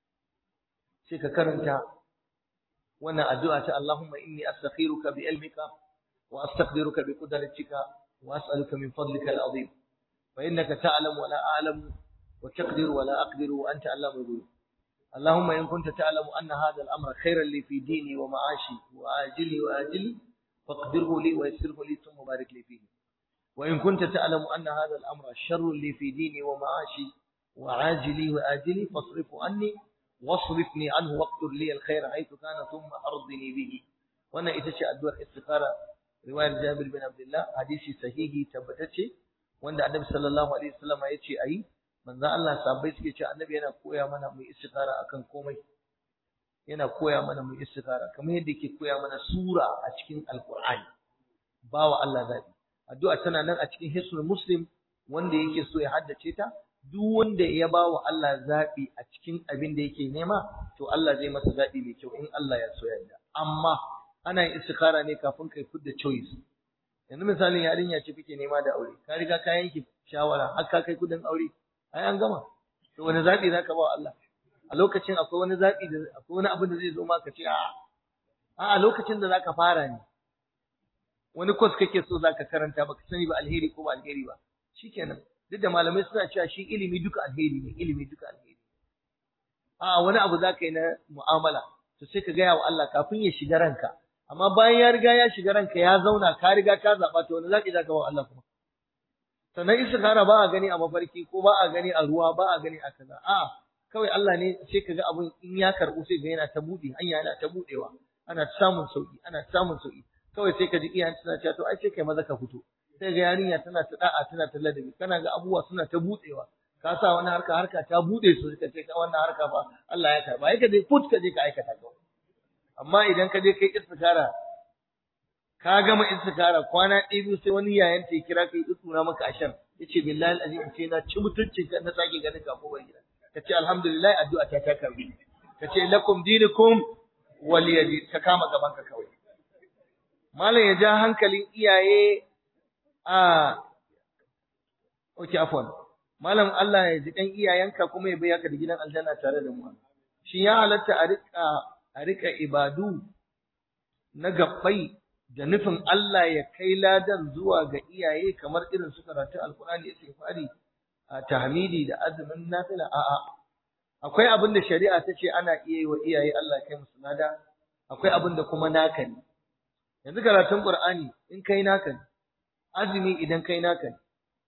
sai ka karanta wannan addu'a ta Allahumma inni astakhiruka bi ilmika wa astaqdiruka bi qudratika wa as'aluka min fadlika al-azim fa innaka ta'lamu wa la a'lamu وتقدر ولا أقدر وأنت علام الغيوب اللهم إن كنت تعلم أن هذا الأمر خيرا لي في ديني ومعاشي وآجلي وآجلي فاقدره لي ويسره لي ثم بارك لي فيه وإن كنت تعلم أن هذا الأمر شر لي في ديني ومعاشي وعاجلي وآجلي فاصرف عني واصرفني عنه واقدر لي الخير حيث كان ثم أرضني به وأنا إتشاء الدور استخارة رواية جابر بن عبد الله حديثي صحيحي تبتتشي وأن النبي صلى الله عليه وسلم يتشي أي manzo Allah sahabbai suke cewa annabi yana koya mana mu istikhara akan komai yana koya mana mu istikhara kamar yadda yake koya mana sura a cikin alqur'ani bawa Allah zabi addu'a tana nan a cikin hisnul muslim wanda yake so ya haddace ta duk wanda ya bawa Allah zabi a cikin abin da yake nema to Allah zai masa zabi mai kyau in Allah ya so yarda amma ana yin istikhara ne kafin kai fidda choice yanzu misalin yarinya ce kike nema da aure ka riga ka yanke shawara har ka kai kudin aure ai an gama to wani zabi zaka ba Allah a lokacin akwai wani zabi da akwai wani abu da zai zo maka ce a a lokacin da zaka fara ne wani course kake so zaka karanta baka sani ba alheri ko ba alheri ba shikenan duk da malamai suna cewa shi ilimi duka alheri ne ilimi duka alheri a wani abu zaka yi na mu'amala to sai ka gaya wa Allah kafin ya shiga ranka amma bayan ya riga ya shiga ranka ya zauna ka riga ka zaba to wani zabi zaka ba Allah kuma sannan istikhara ba a gani a mafarki ko ba a gani a ruwa ba a gani a kaza a kawai Allah ne sai kaga abun in ya karbu sai ga yana ta bude hanya yana ta budewa ana samun sauki ana samun sauki kawai sai ka ji iyayen suna cewa to ai sai kai maza ka fito sai ga yarinya tana ta da'a tana ta ladabi kana ga abubuwa suna ta budewa ka sa wani harka harka ta bude su ka ce ka wannan harka ba Allah ya karba ai ka je put ka je ka aikata kawai amma idan ka je kai istikhara ka gama istikara kwana ɗaya biyu sai wani yayan ta kira kai tsura maka ashar yace billahi alazim ce na ci mutuncin ka na sake ganin ka kowar gida kace alhamdulillah addu'a ta ta karbi kace lakum dinukum waliyadi ka kama gaban ka kawai malam ya ja hankalin iyaye a okay afwan malam Allah ya ji kan iyayenka kuma ya biya ka da gidan aljanna tare da mu shi ya halatta a rika a rika ibadu na gabbai da nufin Allah ya kai ladan zuwa ga iyaye kamar irin su karatu alkur'ani istighfari tahmidi da azumin nafila a'a akwai abin da shari'a ta ce ana iya yi wa iyaye Allah kai musu lada akwai abin da kuma naka ne yanzu karatun qur'ani in kai naka ne azumi idan kai naka ne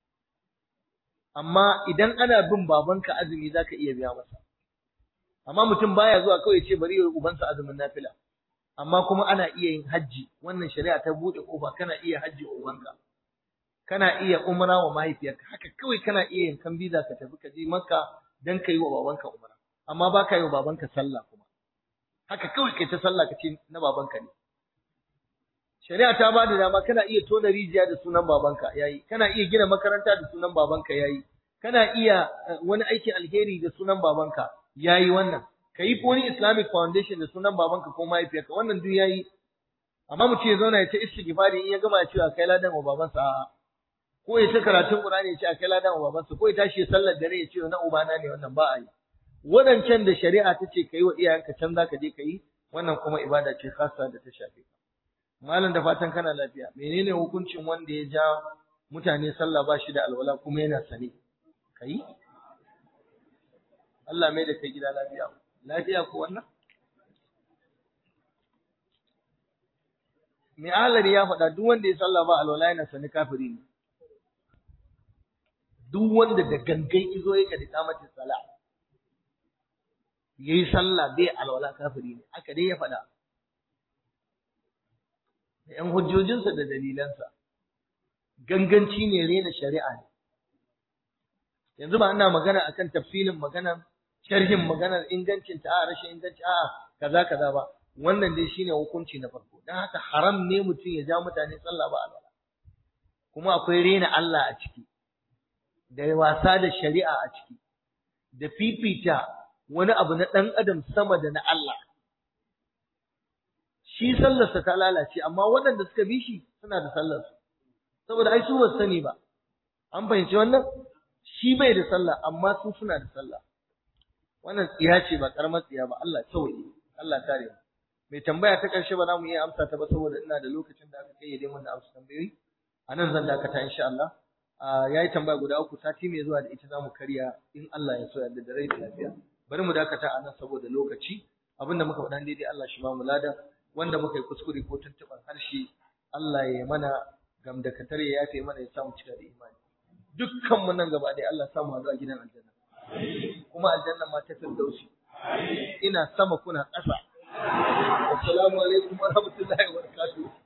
amma idan ana bin babanka azumi zaka iya biya masa amma mutum baya zuwa kawai ce bari ya ubansa azumin nafila amma kuma ana iya yin hajji wannan shari'a ta bude kofa kana iya hajji ubanka kana iya umra wa mahaifiyarka haka kawai kana iya yin kan biza ka tafi ka je Makka dan kai wa babanka umra amma baka yi wa babanka sallah kuma haka kawai kai ta sallah ka ce na babanka ne shari'a ta bada dama kana iya tona rijiya da sunan babanka yayi kana iya gina makaranta da sunan babanka yayi kana iya wani aikin alheri da sunan babanka yayi wannan kai wani Islamic foundation da sunan babanka ko mahaifiyarka wannan duk yayi amma mutum ya zauna ya ta istighfari in ya gama ya ce a kai ladan wa babansa ko ya ta karatun Qur'ani ya ce a kai ladan wa babansa ko ya tashi ya sallar dare ya ce na ubana ne wannan ba a yi wadancan da shari'a ta ce kai wa iyayenka can zaka je kai wannan kuma ibada ce khassa da ta shafe ka. Malam da fatan kana lafiya. Menene hukuncin wanda ya ja mutane sallah ba shi da alwala kuma yana sane? Kai? Allah mai da kai gida lafiya. Lafiya ko wannan? Mai alari ya faɗa duk wanda ya sallah ba alwala yana sane kafiri ne. Duk wanda da gangan izo yake da kamatin sala yayi sallah bai alwala kafiri ne. Aka dai ya faɗa. Da ‘yan hujjojinsa da dalilansa, ganganci ne rena shari'a ne. Yanzu ba ana magana akan tafsilin maganar, sharhin maganar ingancin ta a rashin inganci a kaza kaza ba. Wannan dai shine hukunci na farko. Dan haka haram ne mutum ya ja mutane sallah ba alwala. Kuma akwai rena Allah a ciki, da wasa da shari'a a ciki, da fifita wani abu na ɗan adam sama da na Allah. Shi sallarsa ta lalace, amma waɗanda suka bi shi suna da sallarsu. Saboda ai su ba sani ba. An fahimci wannan? Shi bai da sallah, amma su suna da sallah. Wannan tsiya ce ba karamar tsiya ba, Allah kawai, Allah kare mu. Mai tambaya ta ƙarshe ba za mu iya amsa ta ba saboda ina da lokacin da aka kayyade mun da amsa tambayoyi. A nan zan dakata insha Allah. Ya yi tambaya guda uku, sati mai zuwa da ita za mu karya in Allah ya so yadda da rai da lafiya. Bari mu dakata a nan saboda lokaci. Abinda muka faɗa daidai Allah shi ba mu lada. Wanda muka yi kuskure ko tuntuɓar harshe, Allah ya mana gamdakatar ya yafe mana ya samu cika da imani. Dukkan mu nan gaba ɗaya Allah samu haɗu a gidan aljanna. Kuma aljanna ma ta firdausi. Ina sama kuna ƙasa. Assalamu alaikum wa rahmatullahi wa barakatuh.